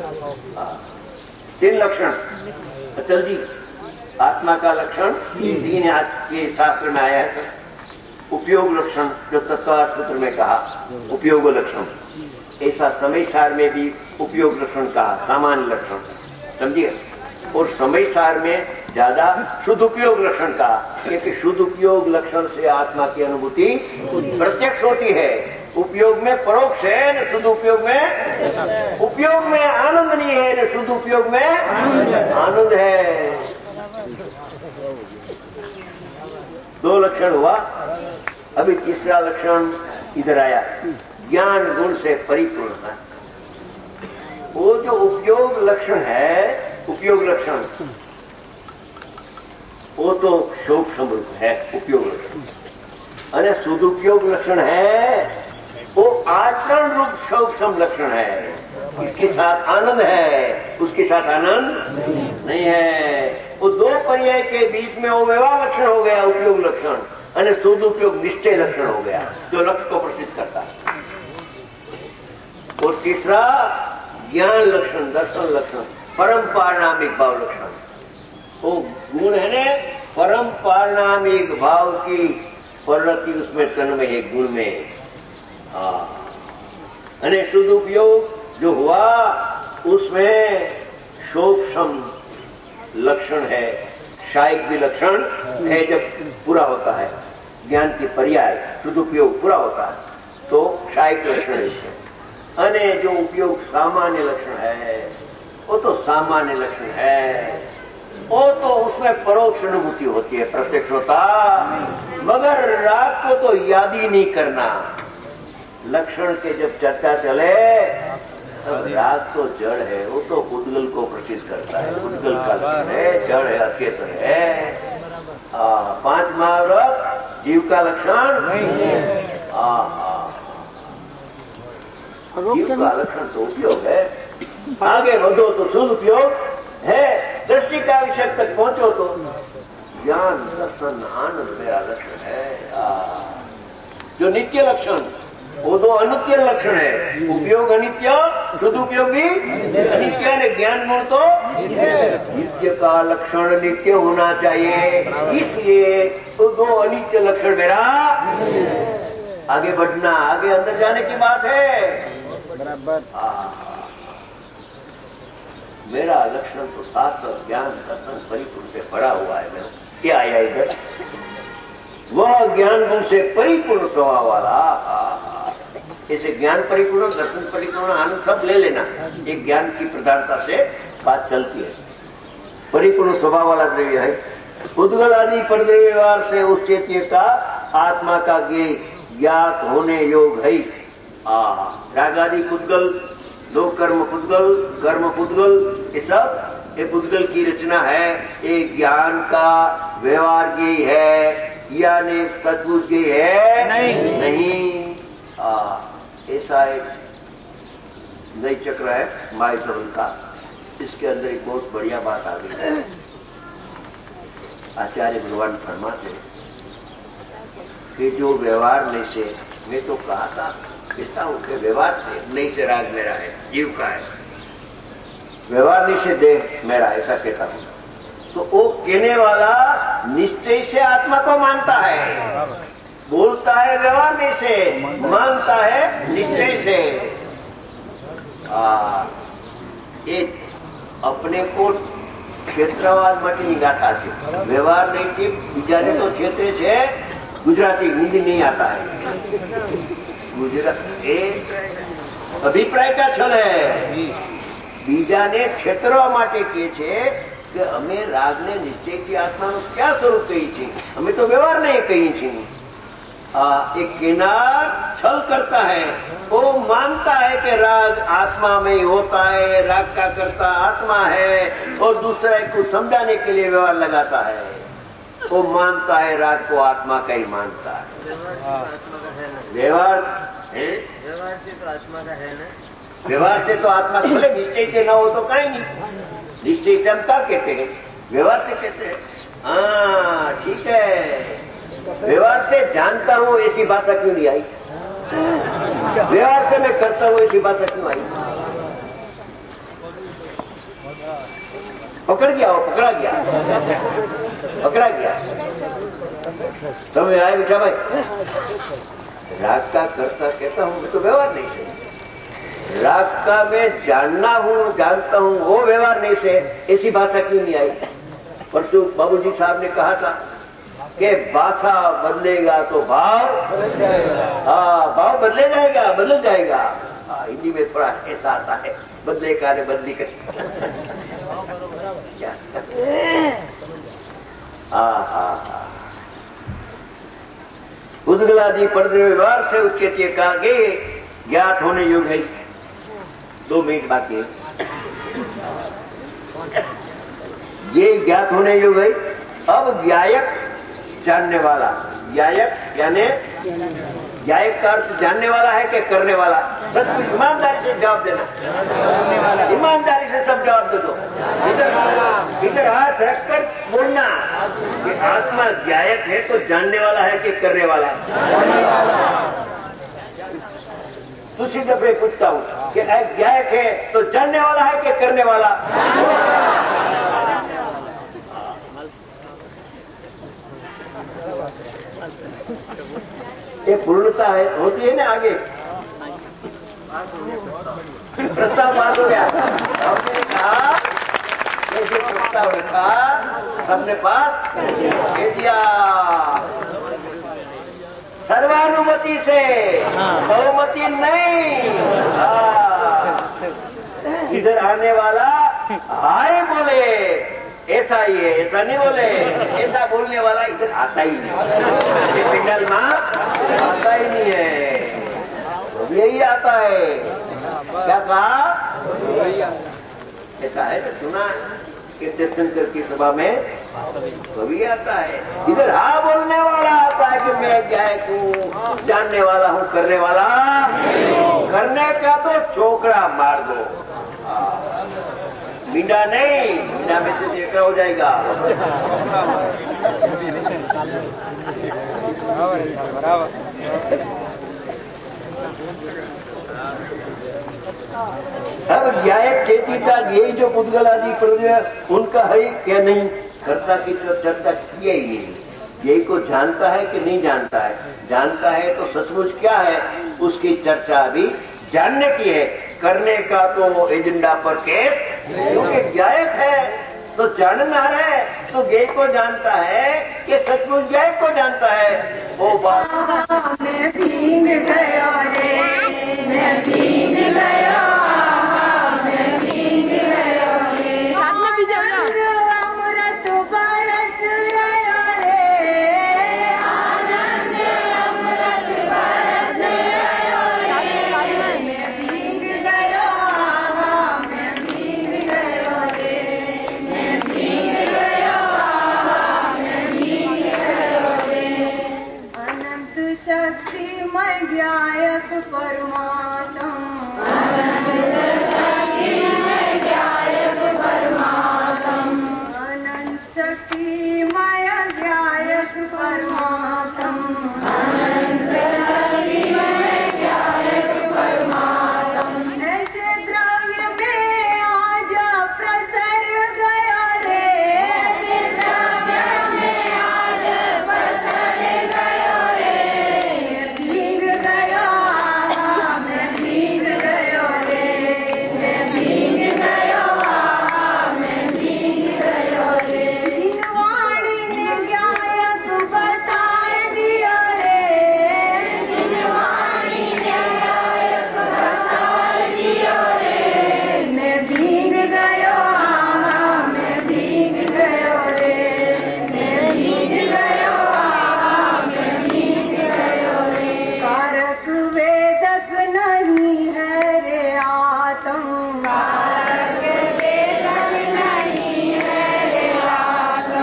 3 लक्षण। अचल जी, आत्मा का लक्षण 3 के शास्त्र में आया है सर। उपयोग लक्षण जो तत्व सूत्र में कहा, उपयोग लक्षण, ऐसा समय सार में भी उपयोग लक्षण कहा, सामान्य लक्षण, समझिए। और समय सार में ज्यादा शुद्ध उपयोग लक्षण कहा, क्योंकि शुद्ध उपयोग लक्षण से आत्मा की अनुभूति प्रत्यक्ष होती है। उपयोग में परोक्ष है न शुद्ध उपयोग में, उपयोग में आनंद नहीं है न शुद्ध उपयोग में आनंद है। 2 लक्षण हुआ। अभी तीसरा लक्षण इधर आया, ज्ञान गुण से परिपूर्ण। वो जो उपयोग लक्षण है, उपयोग लक्षण वो तो शोक समरूप है उपयोग लक्षण, अरे सदुपयोग लक्षण है वो आचरण रूप शोक सम लक्षण है। इसके साथ आनंद है, उसके साथ आनंद नहीं है। वो 2 पर्याय के बीच में वो व्यवहार लक्षण हो गया उपयोग लक्षण, और सदुपयोग निश्चय लक्षण हो गया जो लक्ष्य को प्रसिद्ध करता है। और तीसरा ज्ञान लक्षण, दर्शन लक्षण, परम पारिणामिक भाव लक्षण। वो गुण है ने परम पारिणामिक भाव की प्रवृत्ति उसमें तन्मय है गुण में। अने शुद्ध उपयोग जो हुआ उसमें शोक्षम लक्षण है, शायिक भी लक्षण है। जब पूरा होता है ज्ञान की पर्याय शुद्ध उपयोग पूरा होता है तो शायिक लक्षण है। अने जो उपयोग सामान्य लक्षण है वो तो सामान्य लक्षण है, वो तो उसमें परोक्ष अनुभूति होती है, प्रत्यक्ष होता। मगर राग को तो याद ही नहीं करना। लक्षण के जब चर्चा चले तब राग तो जड़ है, वो तो उद्गल को प्रसिद्ध करता है। उद्गल का लक्षण है, जड़ है, अचेतन है। 5 महाव्रत जीव का लक्षण नहीं है। जीव का लक्षण तो उपयोग है। आगे बढ़ो तो शुद्ध उपयोग है। दृष्टि का विषय तक पहुंचो तो ज्ञान दर्शन आनंद मेरा लक्षण है। जो नित्य लक्षण वो 2 अनित्य लक्षण है। उपयोग अनित्य, शुद्ध उपयोग भी अनित्य ने ज्ञान गुण तो नित्य का लक्षण नित्य होना चाहिए। इसलिए तो 2 अनित्य लक्षण मेरा आगे बढ़ना, आगे अंदर जाने की बात है बराबर। मेरा लक्षण तो शास्त्र ज्ञान दर्शन परिपूर्ण से भरा हुआ है। मैं क्या आया इधर, वह ज्ञान गुण से परिपूर्ण स्वभाव वाला। ऐसे ज्ञान परिपूर्ण, दर्शन परिपूर्ण, आनंद सब ले लेना, एक ज्ञान की प्रधानता से बात चलती है। परिपूर्ण स्वभाव वाला द्रव्य है। उद्गल आदि परद्रव्य व्यवहार से उस चैत्य का आत्मा का ज्ञात होने योग है। रागादि पुद्गल, लोक कर्म पुद्गल, कर्म पुद्गल, ये पुद्गल की रचना है। ये ज्ञान का व्यवहार यही है या एक सद्बुद्ध यही है? नहीं। ऐसा एक नई चक्र है मायाधवन का। इसके अंदर एक बहुत बढ़िया बात आ गई है। आचार्य भगवान फरमाते हैं कि जो व्यवहार में से, मैं तो कहा था, कहता हूं कि व्यवहार से नहीं से राग मेरा है, जीव का है, व्यवहार नहीं से देह मेरा, ऐसा कहता हूं। तो वो कहने वाला निश्चय से आत्मा को मानता है, बोलता है व्यवहार में से, मानता है निश्चय से। एक अपने को क्षेत्रवाद मटी गाथा है, व्यवहार नहीं थी बीजाने तो क्षेत्र से गुजराती हिंदी नहीं आता है। गुजरात एक अभिप्राय का छल है। बीजाने क्षेत्र माटे के छे कि અમે રાગને નિશ્ચયથી આત્માનું ક્યાં સ્વરૂપ કહી છે, અમે તો વ્યવહાર નહીં કહી છે। एक किनार छल करता है, वो मानता है कि राग आत्मा में ही होता है, राग का करता आत्मा है, और दूसरा को समझाने के लिए व्यवहार लगाता है। वो मानता है राग को आत्मा का ही मानता है। व्यवहार व्यवहार से तो आत्मा का है ना, व्यवहार से तो आत्मा भले निश्चय से न हो तो कहीं नहीं। निश्चय से हम क्या कहते हैं? व्यवहार से कहते हैं। हाँ ठीक है, व्यवहार से जानता हूं ऐसी भाषा क्यों नहीं आई? व्यवहार से मैं करता हूं ऐसी भाषा क्यों आई? पकड़ गया, वो पकड़ा गया, पकड़ा गया। समझ आया बेटा भाई? राग का करता कहता हूं, मैं तो व्यवहार नहीं से। राग का मैं जानना हूं, जानता हूं, वो व्यवहार नहीं से, ऐसी भाषा क्यों नहीं आई? परसों बाबूजी साहब ने कहा था कि भाषा बदलेगा तो भाव बदल जाएगा। भाव बदले जाएगा, बदल जाएगा। हिंदी में थोड़ा ऐसा आता है, बदले कार्य बदली कर। क्या? उद्गलादि पर्दे व्यवहार से उच्चते कहा गए ज्ञात होने योग है। 2 मिनट बाकी है। ये ज्ञात होने योग है। अब ज्ञायक जानने वाला, ज्ञायक यानी ज्ञायक का अर्थ जानने वाला है कि करने वाला? सब कुछ ईमानदारी से जवाब देना, ईमानदारी से सब जवाब दे दो। इधर हाथ रखकर बोलना कि आत्मा ज्ञायक है तो जानने वाला है कि करने वाला? दूसरी दफे पूछता हूं कि ज्ञायक है तो जानने वाला है कि करने वाला? ये पूर्णता है, होती है ना आगे। प्रस्ताव पास हो गया। हमने कहा जैसे प्रस्ताव रखा सबने पास कह दिया, सर्वानुमति से, बहुमति नहीं। इधर आने वाला हाय बोले ऐसा ही है, ऐसा नहीं बोले, ऐसा बोलने वाला इधर आता ही नहीं। ये पिंडल मां आता ही नहीं है, वो यही आता है। क्या कहा? ऐसा है ना, सुना कि तीर्थंकर की सभा में कभी आता है। इधर हाँ बोलने वाला आता है कि मैं ज्ञायक हूं, जानने वाला हूं, करने वाला। करने का तो चोकड़ा मार दो, मींडा नहीं, मींडा में से देखा हो जाएगा। अब ज्ञायक चेतिता यही जो पुद्गल आदि प्रदेश उनका है क्या? नहीं, कर्ता की चर्चा किया ही नहीं। यही को जानता है कि नहीं जानता है? जानता है तो सचमुच क्या है उसकी चर्चा अभी जानने की है। करने का तो एजेंडा पर केस, क्योंकि ज्ञायक है तो जानना है, तो ज्ञ को जानता है कि सचमुच ज्ञायक को जानता है। वो बात मैं भीग गया रे, मैं भीग गया, मैं भीग गया रे, अमृत बरस रहा रे, आनंद अमृत बरस परमात्म अनंत शक्तिमय ध्यायक परमात्म अनंत शक्तिमय ध्यायक परमात्म अनंत शक्तिमय ध्यायक परमात्म ऐसे द्रव्य में आज प्रसर गया रे ऐसे द्रव्य में आज प्रसर गया रे भीग गया मैं भीग गया रे मैं भीग गया मैं भीग गया रे जिनवाणी ने गायक बता दिया रे जिनवाणी ने गायक बता दिया रे मैं भीग गया मैं भीग गया रे मैं भीग गया मैं भीग गया रे कारक वेदक नहीं है रे आत्म कारक वेदक नहीं है रे आत्म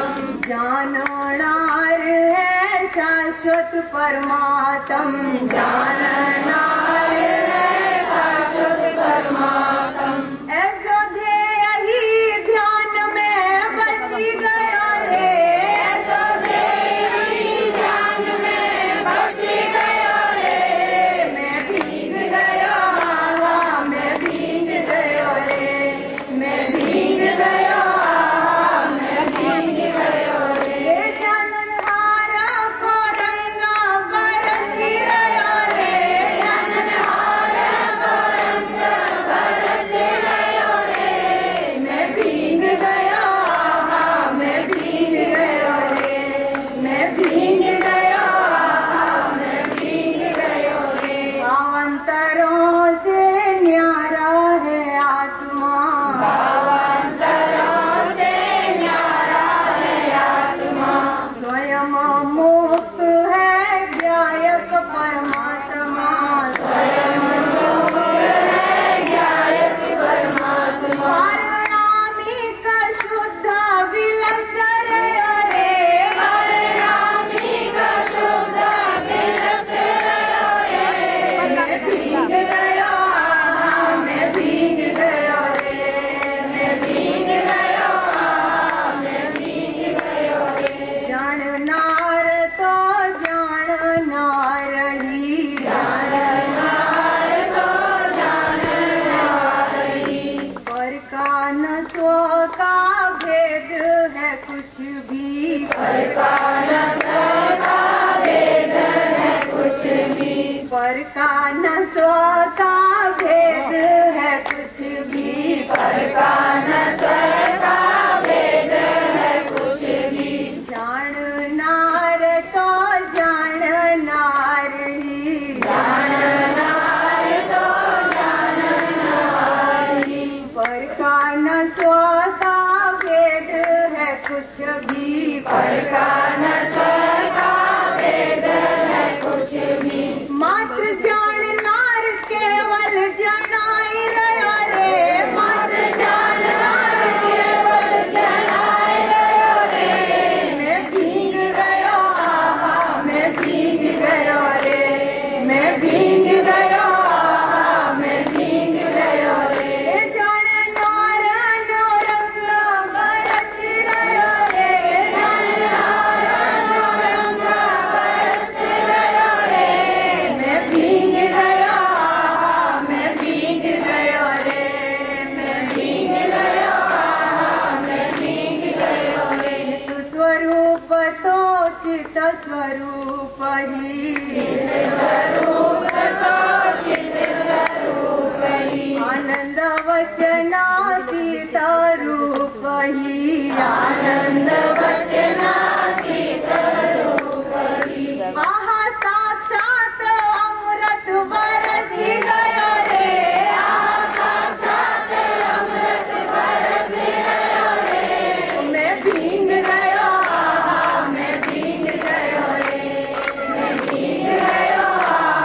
जाननार है शाश्वत परमात्म जाननार है शाश्वत परमात्म ऐसो ध्येय ही ध्यान में बसी गया रे ऐसो ध्येय ही ध्यान में बसी गया रे मैं भीग गया मैं भीग गया रे मैं भीग गया मैं भीग गया रे जाननहार को रंग बरसी गया रे जाननहार को रंग बरसी गया रे मैं भीग गया मैं भीग गया रे मैं भीग गया मैं भीग गया रे भावांतरों से न्यारा है आत्मा भावांतरों से न्यारा है आत्मा स्वयं मुक्त है ध्यायक परमात्मा स्वयं मुक्त है ध्यायक परमात्मा पारणामिक शुद्ध विलक्षण रे पारणामिक शुद्ध विलक्षण रे मैं भीग गया मैं भीग गया रे मैं भीग गया मैं भीग गया रे जाननार तो जाननार ही जाननार तो जाननार ही पर का न स्व का भेद है कुछ भी पर का न स्व का भेद है कुछ भी पर का न स्व का भेद है कुछ भी पर का न स्व का भेद है कुछ भी जाननार तो जाननार ही जाननार तो जाननार ही पर का न स्व का भेद है कुछ भी पर का न स्व का भेद है कुछ भी मात्र जाननार केवल जनाई रहा रे मात्र जाननार केवल जनाई रहा रे मैं भीग गया मैं भीग गया रे मैं भीग गया मैं भीग गया रे जाननार नो रंग बरस रहा रे जाननार नो रंग बरस रहा रे मैं भीग गया मैं भीग गया रे मैं भीग गया मैं भीग गया रे तू स्वरूप तो चित स्वरूप ही स्वरूप तो चित स्वरूप ही आनंद वचनातीत रूप ही आनंद वचनातीत रूप ही आहा साक्षात अमृत बरसी गया रे आहा साक्षात अमृत बरसी गया रे मैं भीग गया मैं भीग गया रे मैं भीग गया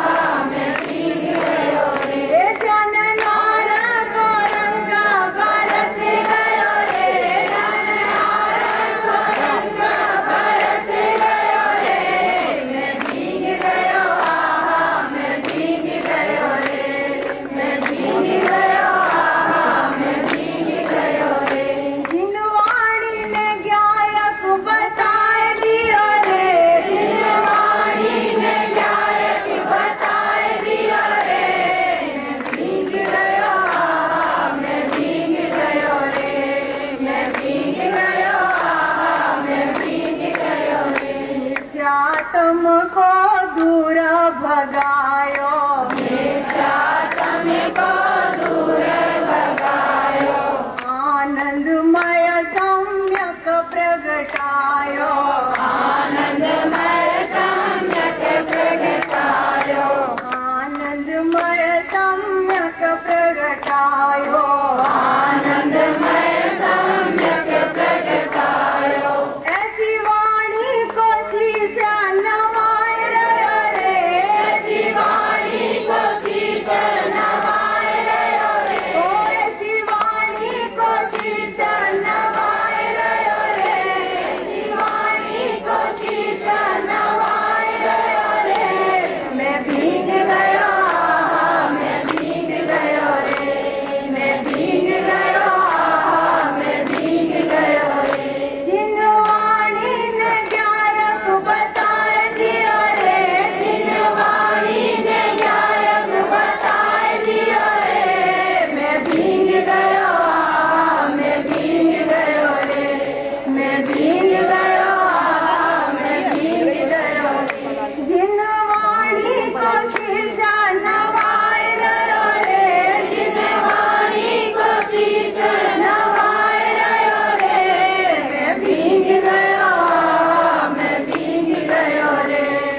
तुमको दूर भगायो, मिथ्या तुमको दूर भगायो, आनंदमय सम्यक प्रगटायो,